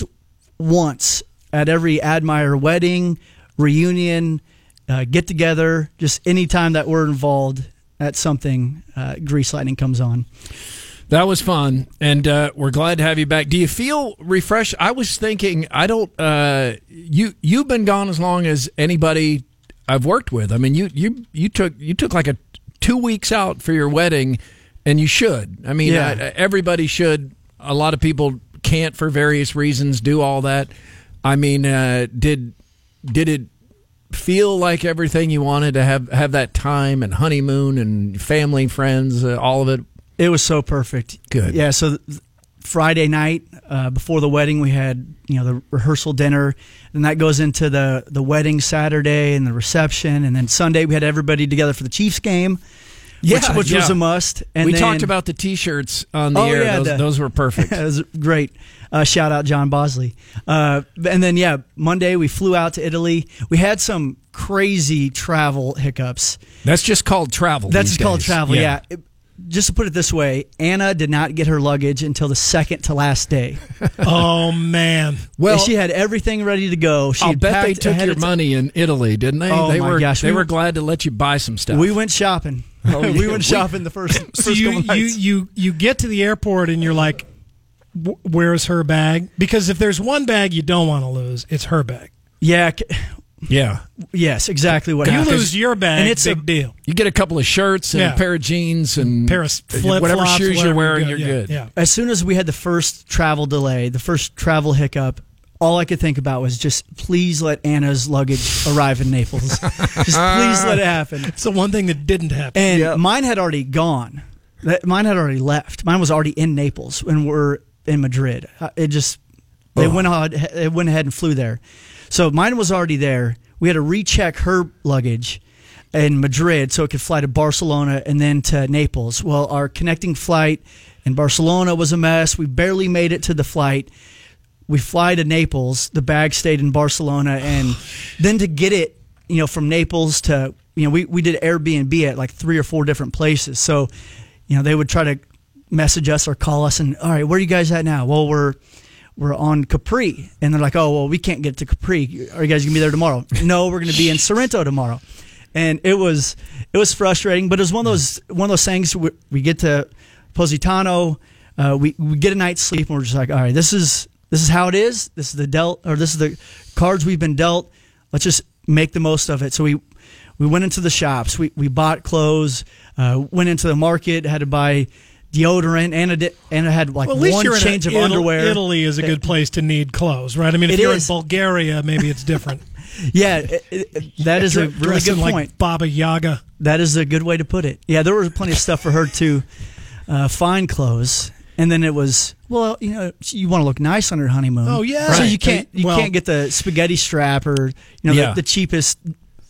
Speaker 12: once at every Admire wedding, reunion, uh, get together, just any time that we're involved at something, uh, Grease Lightning comes on.
Speaker 4: That was fun, and uh, we're glad to have you back. Do you feel refreshed? I was thinking, I don't. Uh, you you've been gone as long as anybody I've worked with. I mean, you you you took you took like a two weeks out for your wedding, and you should. I mean,
Speaker 12: Yeah.
Speaker 4: uh, everybody should. A lot of people can't for various reasons do all that. I mean, uh, did did it feel like everything you wanted to have have that time and honeymoon and family, friends, uh, all of it?
Speaker 12: It was so perfect.
Speaker 4: Good.
Speaker 12: Yeah, so th- Friday night uh, before the wedding, we had you know the rehearsal dinner, and that goes into the, the wedding Saturday and the reception, and then Sunday we had everybody together for the Chiefs game,
Speaker 4: Yeah,
Speaker 12: which, which
Speaker 4: yeah.
Speaker 12: was a must. And
Speaker 4: we
Speaker 12: then,
Speaker 4: talked about the T-shirts on the
Speaker 12: Oh,
Speaker 4: air.
Speaker 12: yeah,
Speaker 4: those,
Speaker 12: the-
Speaker 4: those were perfect.
Speaker 12: It was great. Uh, shout out John Bosley. Uh, and then, yeah, Monday we flew out to Italy. We had some crazy travel hiccups.
Speaker 4: That's just called travel.
Speaker 12: That's
Speaker 4: these
Speaker 12: just called
Speaker 4: days.
Speaker 12: travel, yeah. It- just to put it this way, Anna did not get her luggage until the second to last day.
Speaker 5: Oh, man.
Speaker 12: Well, she had everything ready to go. She
Speaker 4: I'll
Speaker 12: had
Speaker 4: bet they
Speaker 12: packed
Speaker 4: took
Speaker 12: ahead
Speaker 4: your
Speaker 12: of ti-
Speaker 4: money in Italy, didn't they?
Speaker 12: Oh,
Speaker 4: they
Speaker 12: my
Speaker 4: were,
Speaker 12: gosh.
Speaker 4: They
Speaker 12: We
Speaker 4: were
Speaker 12: were-
Speaker 4: glad to let you buy some stuff.
Speaker 12: We went shopping.
Speaker 4: Oh,
Speaker 12: we
Speaker 4: yeah.
Speaker 12: went
Speaker 4: We-
Speaker 12: shopping the first, first
Speaker 5: So you,
Speaker 12: couple
Speaker 5: you,
Speaker 12: nights.
Speaker 5: you, you get to the airport and you're like, "Wh- where's her bag? Because if there's one bag you don't want to lose, it's her bag.
Speaker 12: Yeah. c-
Speaker 4: Yeah.
Speaker 12: Yes, exactly what
Speaker 5: You
Speaker 12: happened.
Speaker 5: lose your bag,
Speaker 12: and it's
Speaker 5: big
Speaker 12: a,
Speaker 5: deal.
Speaker 4: You get a couple of shirts and
Speaker 5: Yeah.
Speaker 4: a pair of jeans and
Speaker 5: Pair of flip-flops,
Speaker 4: whatever shoes
Speaker 5: whatever
Speaker 4: you're wearing,
Speaker 5: you're
Speaker 4: you're
Speaker 5: good.
Speaker 4: good.
Speaker 5: Yeah.
Speaker 12: As soon as we had the first travel delay, the first travel hiccup, all I could think about was just please let Anna's luggage arrive in Naples. Just please let it happen.
Speaker 5: It's the one thing that didn't happen.
Speaker 12: And mine had already gone. That mine had already left. Mine was already in Naples when we're in Madrid. Uh, It just they
Speaker 4: Oh.
Speaker 12: went ahead, they went ahead and flew there. So mine was already there. We had to recheck her luggage in Madrid so it could fly to Barcelona and then to Naples. Well, our connecting flight in Barcelona was a mess. We barely made it to the flight. We fly to Naples. The bag stayed in Barcelona, and then to get it, you know, from Naples to, you know, we, we did Airbnb at like three or four different places. So, you know, they would try to message us or call us and, all right, where are you guys at now? Well, we're we're on Capri. And they're like, oh, well, we can't get to Capri. Are you guys going to be there tomorrow? No, we're going to be in Sorrento tomorrow. And it was it was frustrating, but it was one of those one of those things. We, we get to Positano, uh, we we get a night's sleep, and we're just like, all right, this is this is how it is. This is the dealt, or this is the cards we've been dealt. Let's just make the most of it. So we we went into the shops. We we bought clothes. Uh, went into the market. Had to buy deodorant. Anna did, Anna had like
Speaker 5: Well, at least
Speaker 12: one
Speaker 5: you're
Speaker 12: change
Speaker 5: in
Speaker 12: of
Speaker 5: Ital-
Speaker 12: underwear.
Speaker 5: Italy is a good place to need clothes, right? I mean, if
Speaker 12: It
Speaker 5: you're
Speaker 12: is.
Speaker 5: in Bulgaria, maybe it's different.
Speaker 12: Yeah, it, it, that is a
Speaker 5: Dre-
Speaker 12: really good
Speaker 5: dressing like
Speaker 12: point.
Speaker 5: Baba Yaga.
Speaker 12: That is a good way to put it. Yeah, there was plenty of stuff for her to uh, find clothes, and then it was, well, you know, you want to look nice on your honeymoon.
Speaker 5: Oh, yeah.
Speaker 12: So
Speaker 5: Right.
Speaker 12: you can't you
Speaker 5: Well-
Speaker 12: can't get the spaghetti strap or you know
Speaker 4: Yeah.
Speaker 12: the, the cheapest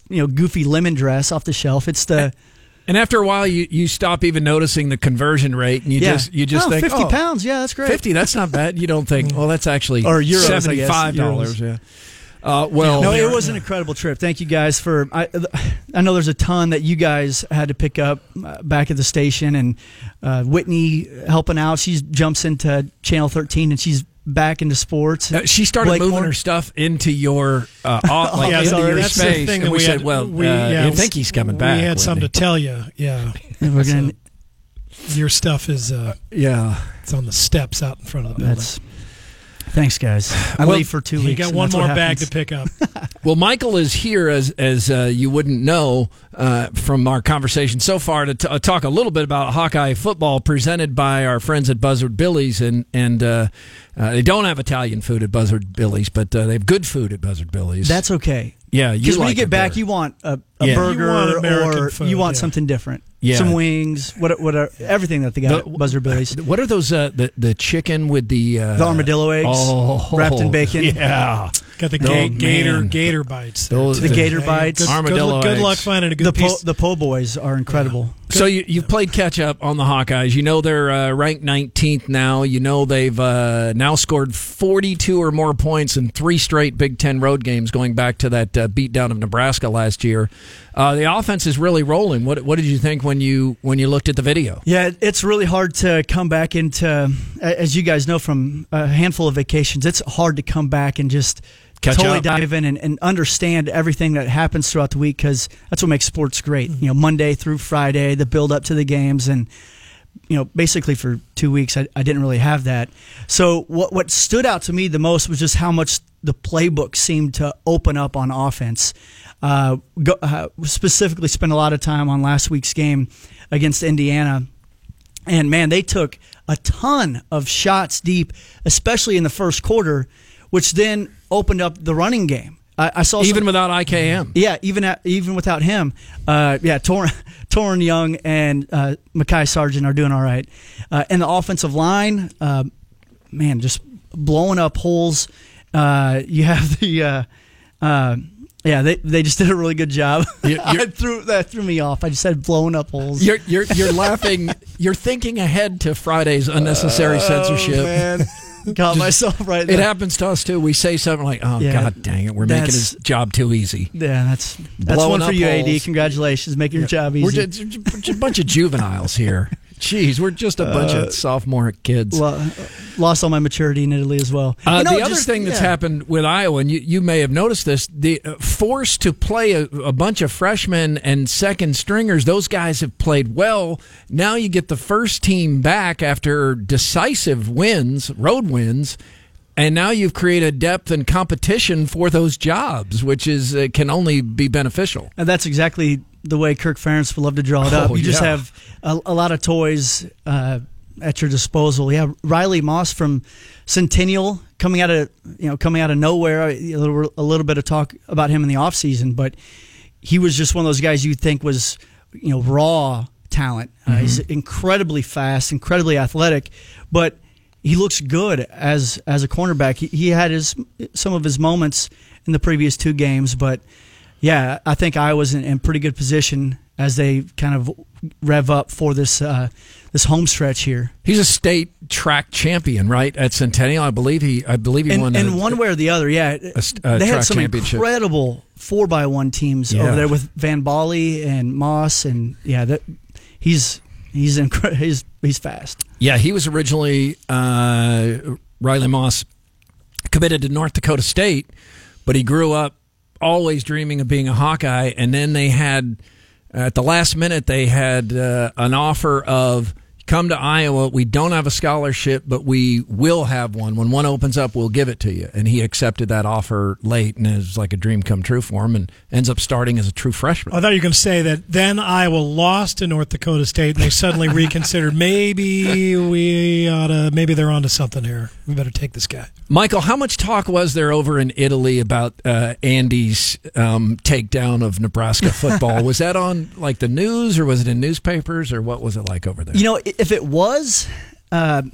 Speaker 12: you know goofy lemon dress off the shelf. It's the
Speaker 4: And after a while, you, you stop even noticing the conversion rate, and you
Speaker 12: yeah.
Speaker 4: just you just
Speaker 12: oh,
Speaker 4: think
Speaker 12: fifty
Speaker 4: oh,
Speaker 12: pounds. Yeah, that's great.
Speaker 4: fifty. That's not bad. You don't think, well, that's actually
Speaker 12: or euros,
Speaker 4: seventy-five dollars. Yeah. Uh, well,
Speaker 12: no, it was an incredible trip. Thank you guys for. I, I know there's a ton that you guys had to pick up uh, back at the station, and uh, Whitney helping out. She jumps into Channel thirteen, and she's back into sports.
Speaker 4: Uh, she started
Speaker 12: Blake
Speaker 4: moving
Speaker 12: Moore.
Speaker 4: her stuff into your uh, off, like
Speaker 5: yeah,
Speaker 4: into
Speaker 5: sorry,
Speaker 4: your
Speaker 5: that's
Speaker 4: space,
Speaker 5: the thing
Speaker 4: and
Speaker 5: that
Speaker 4: we,
Speaker 5: we
Speaker 4: said,
Speaker 5: had,
Speaker 4: "Well,
Speaker 5: we,
Speaker 4: uh,
Speaker 5: yeah,
Speaker 4: you think he's coming back?"
Speaker 5: We had
Speaker 4: Whitney.
Speaker 5: something to tell you. Yeah,
Speaker 12: And we're
Speaker 5: So,
Speaker 12: gonna,
Speaker 5: your stuff is uh,
Speaker 4: yeah,
Speaker 5: it's on the steps out in front of the building.
Speaker 12: that's. Thanks, guys. I
Speaker 4: Well,
Speaker 12: leave for two
Speaker 5: You
Speaker 12: weeks.
Speaker 5: got
Speaker 12: and
Speaker 5: one
Speaker 12: that's what
Speaker 5: more bag
Speaker 12: happens.
Speaker 5: to pick up.
Speaker 4: Well, Michael is here, as as uh, you wouldn't know uh, from our conversation so far, to t- uh, talk a little bit about Hawkeye football presented by our friends at Buzzard Billy's, and and uh, uh, they don't have Italian food at Buzzard Billy's, but uh, they have good food at Buzzard Billy's.
Speaker 12: That's okay.
Speaker 4: Yeah, you
Speaker 12: Because when
Speaker 4: like
Speaker 12: you get
Speaker 4: it
Speaker 12: back,
Speaker 4: there.
Speaker 12: you want a, a
Speaker 4: Yeah.
Speaker 12: burger
Speaker 5: You want American
Speaker 12: or
Speaker 5: food,
Speaker 12: you want
Speaker 5: yeah.
Speaker 12: something different.
Speaker 4: Yeah.
Speaker 12: Some wings, what, what are, everything that they got
Speaker 4: The-
Speaker 12: at Buzzard Billy's.
Speaker 4: What are those? Uh, the the chicken with the uh,
Speaker 12: The armadillo eggs
Speaker 4: oh,
Speaker 12: wrapped in bacon.
Speaker 4: Yeah,
Speaker 5: Got the
Speaker 4: Oh,
Speaker 5: ga- gator
Speaker 4: man.
Speaker 5: gator bites. there,
Speaker 4: Those-
Speaker 5: too.
Speaker 12: The gator
Speaker 5: Hey,
Speaker 12: bites.
Speaker 5: Good,
Speaker 4: Armadillo
Speaker 5: good, good luck
Speaker 4: eggs.
Speaker 5: finding a good
Speaker 12: The po,
Speaker 5: piece.
Speaker 12: the po' boys are incredible.
Speaker 4: So you, you've played catch up on the Hawkeyes. You know they're uh, ranked nineteenth now. You know they've uh, now scored forty-two or more points in three straight Big Ten road games, going back to that uh, beatdown of Nebraska last year. Uh, the offense is really rolling. What what did you think when you when you looked at the video?
Speaker 12: Yeah, it's really hard to come back into, as you guys know from a handful of vacations, it's hard to come back and just
Speaker 4: Catch
Speaker 12: totally
Speaker 4: up.
Speaker 12: dive in and, and understand everything that happens throughout the week, because that's what makes sports great. You know, Monday through Friday, the build up to the games, and you know, basically for two weeks, I, I didn't really have that. So what what stood out to me the most was just how much the playbook seemed to open up on offense. Uh, go, uh, specifically, spent a lot of time on last week's game against Indiana. And, man, they took a ton of shots deep, especially in the first quarter, which then opened up the running game. I, I saw
Speaker 4: Even
Speaker 12: some,
Speaker 4: without I K M.
Speaker 12: yeah, even at, even without him, uh, yeah, Torrin, Torrin Young and uh, Mekhi Sargent are doing all right. Uh, and the offensive line, uh, man, just blowing up holes. Uh, you have the, uh, uh, yeah, they they just did a really good job.
Speaker 4: You're- you're-
Speaker 12: I threw that threw me off. I just said blowing up holes.
Speaker 4: You're you're you're laughing. You're thinking ahead to Friday's unnecessary censorship.
Speaker 12: Oh, man. Got myself right there.
Speaker 4: It happens to us too. We say something like, "Oh
Speaker 12: Yeah.
Speaker 4: God, dang it, we're making
Speaker 12: That's-
Speaker 4: his job too easy."
Speaker 12: Yeah, that's that's
Speaker 4: Blowing
Speaker 12: one for
Speaker 4: up
Speaker 12: you, A D.
Speaker 4: holes.
Speaker 12: Congratulations, making your job easy.
Speaker 4: We're just, just a bunch of juveniles here. Jeez, we're just a bunch of sophomore kids.
Speaker 12: Lo- lost all my maturity in Italy as well.
Speaker 4: Uh,
Speaker 12: You know,
Speaker 4: the other
Speaker 12: just-
Speaker 4: thing that's
Speaker 12: yeah.
Speaker 4: happened with Iowa, and you, you may have noticed this, the uh, forced to play a, a bunch of freshmen and second stringers, those guys have played well. Now you get the first team back after decisive wins, road wins, and now you've created depth and competition for those jobs, which is uh, can only be beneficial.
Speaker 12: And that's exactly the way Kirk Ferentz would love to draw it up.
Speaker 4: Oh,
Speaker 12: You just
Speaker 4: yeah.
Speaker 12: have a, a lot of toys uh, at your disposal. Yeah, Riley Moss from Centennial coming out of you know coming out of nowhere. A little, a little bit of talk about him in the offseason, but he was just one of those guys you'd think was you know raw talent. Uh,
Speaker 4: Mm-hmm.
Speaker 12: He's incredibly fast, incredibly athletic, but he looks good as as a cornerback. He, he had his some of his moments in the previous two games, but. Yeah, I think Iowa's in, in pretty good position as they kind of rev up for this uh, this home stretch here.
Speaker 4: He's a state track champion, right, at Centennial. I believe he. I believe he
Speaker 12: And,
Speaker 4: won.
Speaker 12: and
Speaker 4: a,
Speaker 12: one way or the other, yeah,
Speaker 4: a, a
Speaker 12: they
Speaker 4: track
Speaker 12: had some
Speaker 4: championship.
Speaker 12: incredible four by one teams
Speaker 4: Yeah.
Speaker 12: over there with Van Bali and Moss, and yeah, that he's he's incre- he's he's fast.
Speaker 4: Yeah, he was originally uh, Riley Moss committed to North Dakota State, but he grew up always dreaming of being a Hawkeye, and then they had at the last minute they had uh, an offer of come to Iowa. We don't have a scholarship, but we will have one. When one opens up, we'll give it to you. And he accepted that offer late, and it was like a dream come true for him, and ends up starting as a true freshman.
Speaker 5: I thought you were going to say that then Iowa lost to North Dakota State, and they suddenly reconsidered. Maybe we ought to. Maybe they're onto something here. We better take this guy.
Speaker 4: Michael, how much talk was there over in Italy about uh, Andy's um, takedown of Nebraska football? Was that on like the news, or was it in newspapers, or what was it like over there?
Speaker 12: You know, if it was, uh,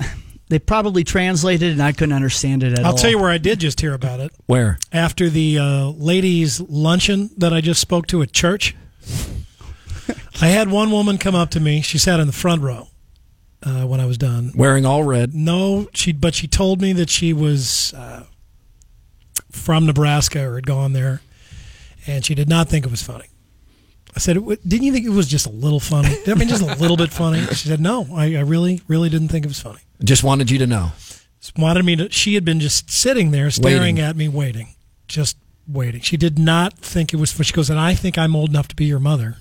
Speaker 12: they probably translated, and I couldn't understand it at
Speaker 5: I'll
Speaker 12: all.
Speaker 5: tell you where I did just hear about it.
Speaker 4: Where?
Speaker 5: After the uh, ladies' luncheon that I just spoke to at church, I had one woman come up to me. She sat in the front row uh, when I was done.
Speaker 4: Wearing all red.
Speaker 5: No, she but she told me that she was uh, from Nebraska or had gone there, and she did not think it was funny. I said, didn't you think it was just a little funny? I mean, just a little bit funny? She said, no, I, I really, really didn't think it was funny.
Speaker 4: Just wanted you to know.
Speaker 5: Just wanted me to, she had been just sitting there staring
Speaker 4: Waiting.
Speaker 5: at me, waiting, just waiting. She did not think it was funny. She goes, and I think I'm old enough to be your mother.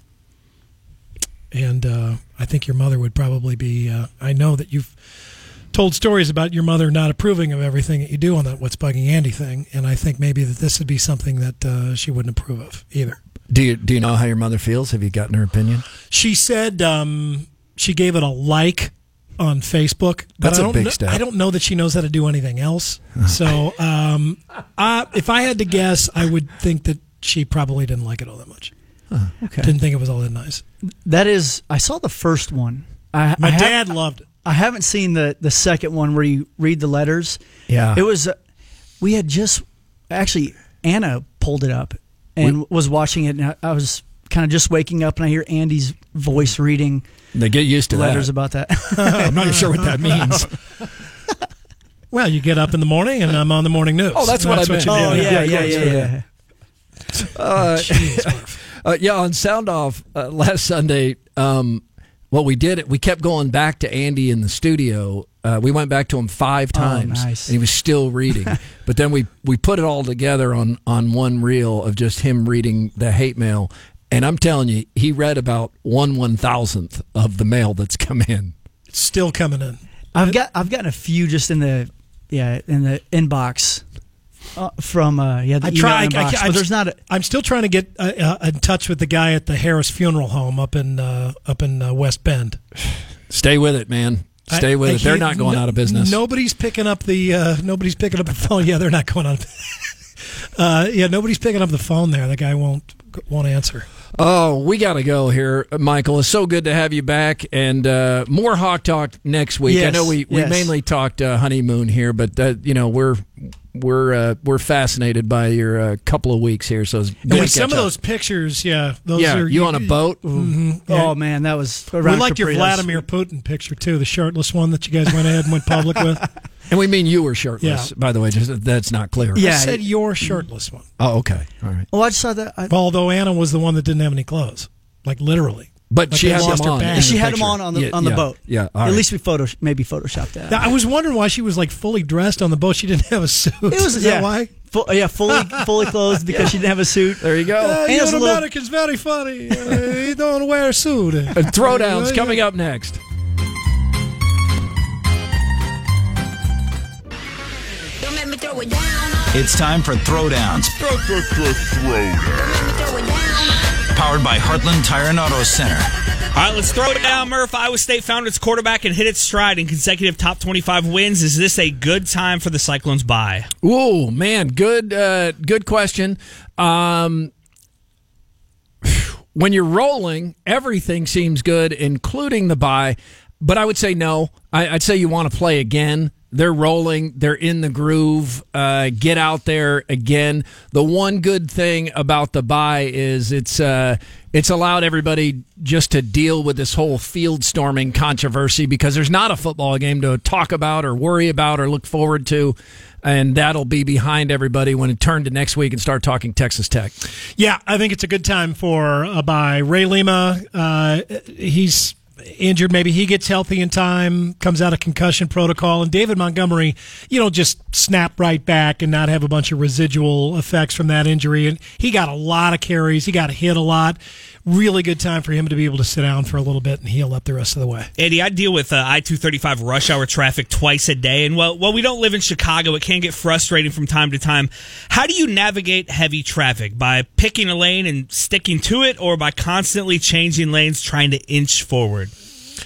Speaker 5: And uh, I think your mother would probably be, uh, I know that you've told stories about your mother not approving of everything that you do on that What's Bugging Andy thing, and I think maybe that this would be something that uh, she wouldn't approve of either.
Speaker 4: Do you do you know how your mother feels? Have you gotten her opinion?
Speaker 5: She said um, she gave it a like on Facebook. But
Speaker 4: That's
Speaker 5: I
Speaker 4: a
Speaker 5: don't
Speaker 4: big
Speaker 5: know,
Speaker 4: step.
Speaker 5: I don't know that she knows how to do anything else. So um, I, if I had to guess, I would think that she probably didn't like it all that much.
Speaker 4: Huh.
Speaker 12: Okay.
Speaker 5: Didn't think it was all that nice.
Speaker 12: That is, I saw the first one. I,
Speaker 5: My
Speaker 12: I have-
Speaker 5: dad loved it.
Speaker 12: I haven't seen the, the second one where you read the letters.
Speaker 4: Yeah.
Speaker 12: It was, uh, we had just, actually, Anna pulled it up and
Speaker 4: We-
Speaker 12: was watching it, and I, I was kind of just waking up, and I hear Andy's voice reading
Speaker 4: They get used to
Speaker 12: letters
Speaker 4: that.
Speaker 12: about that.
Speaker 4: I'm not even sure what that means.
Speaker 5: Well, you get up in the morning, and I'm on the morning news.
Speaker 4: Oh, that's what I meant.
Speaker 5: you
Speaker 12: Oh,
Speaker 5: do.
Speaker 12: yeah, yeah, yeah, yeah.
Speaker 4: Uh,
Speaker 5: Jeez, Murph.
Speaker 4: uh, yeah, on Sound Off uh, last Sunday, um, what we did, we kept going back to Andy in the studio. Uh, we went back to him five times,
Speaker 12: nice.
Speaker 4: and he was still reading. But then we, we put it all together on, on one reel of just him reading the hate mail. And I'm telling you, he read about one one thousandth of the mail that's come in.
Speaker 5: It's still coming in.
Speaker 12: I've got I've gotten a few just in the yeah in the inbox uh, from uh, yeah the
Speaker 5: I
Speaker 12: email
Speaker 5: try. I,
Speaker 12: inbox,
Speaker 5: I,
Speaker 12: but there's not a,
Speaker 5: I'm still trying to get uh, uh, in touch with the guy at the Harris Funeral Home up in uh, up in uh, West Bend.
Speaker 4: Stay with it, man. Stay
Speaker 5: I-
Speaker 4: with
Speaker 5: I
Speaker 4: it. They're
Speaker 5: can't-
Speaker 4: not going
Speaker 5: no-
Speaker 4: out of business.
Speaker 5: Nobody's picking up the uh, nobody's picking up the phone. Yeah, they're not going on. uh, yeah, nobody's picking up the phone there. The guy won't won't answer.
Speaker 4: Oh, we got to go here, Michael. It's so good to have you back, and uh, more Hawk Talk next week. I
Speaker 12: Yes,
Speaker 4: know we, we
Speaker 12: yes.
Speaker 4: mainly talked uh, honeymoon here, but uh, you know we're we're uh, we're fascinated by your uh, couple of weeks here. So it's good
Speaker 5: And
Speaker 4: to
Speaker 5: with some
Speaker 4: catch
Speaker 5: of
Speaker 4: up.
Speaker 5: those pictures, yeah, those
Speaker 4: yeah,
Speaker 5: are
Speaker 4: you on a boat?
Speaker 5: Mhm, yeah.
Speaker 12: oh man that was
Speaker 5: We
Speaker 12: around
Speaker 5: liked your
Speaker 12: Capri. That was-
Speaker 5: Vladimir Putin picture too, the shirtless one that you guys went ahead and went public with.
Speaker 4: And we mean you were shirtless,
Speaker 5: Yeah.
Speaker 4: by the way. Just that's not clear.
Speaker 12: Yeah.
Speaker 5: I said your shirtless one.
Speaker 4: Oh, okay. All right.
Speaker 12: Oh, I just saw that. I,
Speaker 5: Although Anna was the one that didn't have any clothes, like literally.
Speaker 4: But
Speaker 5: Like
Speaker 4: she
Speaker 5: they
Speaker 4: had
Speaker 5: lost
Speaker 4: them
Speaker 5: her
Speaker 4: on.
Speaker 5: bag.
Speaker 4: in
Speaker 12: she
Speaker 4: the
Speaker 12: had them
Speaker 4: picture.
Speaker 12: on on the
Speaker 4: Yeah,
Speaker 12: on the
Speaker 4: yeah,
Speaker 12: boat.
Speaker 4: Yeah. All
Speaker 12: At
Speaker 4: right.
Speaker 12: least we photo maybe photoshopped that.
Speaker 5: Now, I was wondering why she was like fully dressed on the boat. She didn't have a suit.
Speaker 12: It was
Speaker 5: Is
Speaker 12: yeah,
Speaker 5: that why?
Speaker 12: Full, yeah, fully fully clothed because she didn't have a suit.
Speaker 4: There you go.
Speaker 5: Uh,
Speaker 12: And
Speaker 5: you're
Speaker 12: it's
Speaker 5: an
Speaker 12: a little-
Speaker 5: American's very funny. Uh, he don't wear a suit.
Speaker 4: And throwdowns coming up next.
Speaker 13: Don't make me throw it down.
Speaker 1: It's time for Throwdowns.
Speaker 13: Throw, throw, throw, throw down. Don't make me throw it down.
Speaker 1: Powered by Heartland Tire and Auto Center.
Speaker 6: All right, let's throw it down, Murph. Iowa State found its quarterback and hit its stride in consecutive top twenty-five wins. Is this a good time for the Cyclones' bye?
Speaker 4: Ooh, man, good, uh, good question. Um, when you're rolling, everything seems good, including the bye. But I would say no. I, I'd say you want to play again. They're rolling. They're in the groove. Uh, get out there again. The one good thing about the bye is it's uh, it's allowed everybody just to deal with this whole field storming controversy because there's not a football game to talk about or worry about or look forward to. And that'll be behind everybody when it turn to next week and start talking Texas Tech.
Speaker 5: Yeah, I think it's a good time for a bye. Ray Lima, uh, he's injured. Maybe he gets healthy in time, comes out of concussion protocol. And David Montgomery, you know, just snap right back and not have a bunch of residual effects from that injury. And he got a lot of carries. He got hit a lot. Really good time for him to be able to sit down for a little bit and heal up the rest of the way.
Speaker 6: Andy, I deal with uh, I two thirty-five rush hour traffic twice a day. And while, while we don't live in Chicago, it can get frustrating from time to time. How do you navigate heavy traffic? By picking a lane and sticking to it, or by constantly changing lanes trying to inch forward?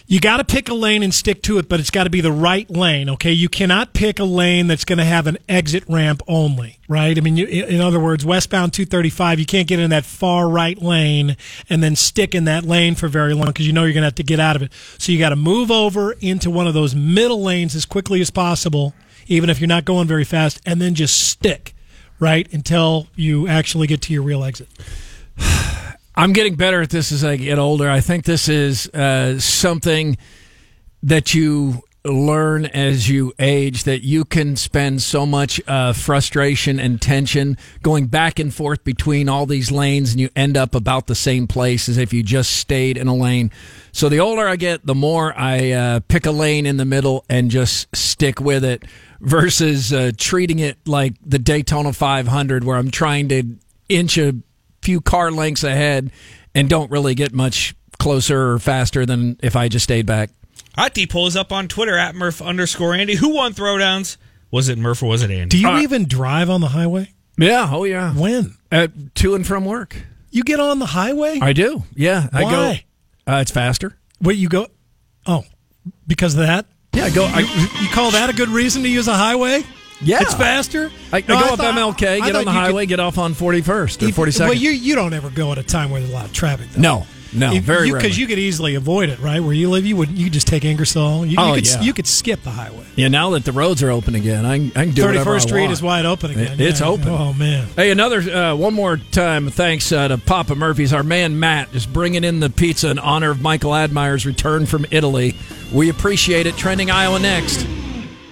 Speaker 5: You got to pick a lane and stick to it, but it's got to be the right lane, okay? You cannot pick a lane that's going to have an exit ramp only, right? I mean, you, in other words, westbound two thirty-five, you can't get in that far right lane and then stick in that lane for very long because you know you're going to have to get out of it. So you got to move over into one of those middle lanes as quickly as possible, even if you're not going very fast, and then just stick, right, until you actually get to your real exit.
Speaker 4: I'm getting better at this as I get older. I think this is uh, something that you learn as you age, that you can spend so much uh, frustration and tension going back and forth between all these lanes, and you end up about the same place as if you just stayed in a lane. So the older I get, the more I uh, pick a lane in the middle and just stick with it versus uh, treating it like the Daytona five hundred where I'm trying to inch a few car lengths ahead and don't really get much closer or faster than if I just stayed back.
Speaker 6: Hot D poll is up on Twitter at Murph underscore Andy. Who won throwdowns? Was it Murph or was it Andy?
Speaker 5: Do you
Speaker 6: uh,
Speaker 5: even drive on the highway?
Speaker 4: Yeah, oh yeah.
Speaker 5: When?
Speaker 4: Uh, to and from work.
Speaker 5: You get on the highway?
Speaker 4: I do, yeah.
Speaker 5: Why?
Speaker 4: I go, uh, it's faster.
Speaker 5: Wait, you go? Oh, because of that?
Speaker 4: Yeah, I go. I,
Speaker 5: you call that a good reason to use a highway?
Speaker 4: Yeah.
Speaker 5: It's faster?
Speaker 4: I,
Speaker 5: No,
Speaker 4: I go
Speaker 5: I
Speaker 4: up
Speaker 5: thought-
Speaker 4: M L K,
Speaker 5: I
Speaker 4: get
Speaker 5: thought
Speaker 4: on the
Speaker 5: you
Speaker 4: highway,
Speaker 5: could-
Speaker 4: get off on forty-first or
Speaker 5: If-
Speaker 4: forty-second.
Speaker 5: Well, you you don't ever go at a time where there's a lot of traffic, though.
Speaker 4: No, no,
Speaker 5: If
Speaker 4: very
Speaker 5: you,
Speaker 4: rarely.
Speaker 5: Because you could easily avoid it, right? Where you live, you would you just take Ingersoll. You,
Speaker 4: Oh,
Speaker 5: you could,
Speaker 4: yeah.
Speaker 5: You could skip the highway.
Speaker 4: Yeah, now that the roads are open again, I, I can do whatever I
Speaker 5: thirty-first Street
Speaker 4: want.
Speaker 5: is wide open again.
Speaker 4: It- it's
Speaker 5: Yeah.
Speaker 4: open.
Speaker 5: Oh, man.
Speaker 4: Hey, another uh, one more time, thanks uh, to Papa Murphy's. Our man Matt just bringing in the pizza in honor of Michael Admire's return from Italy. We appreciate it. Trending Iowa next.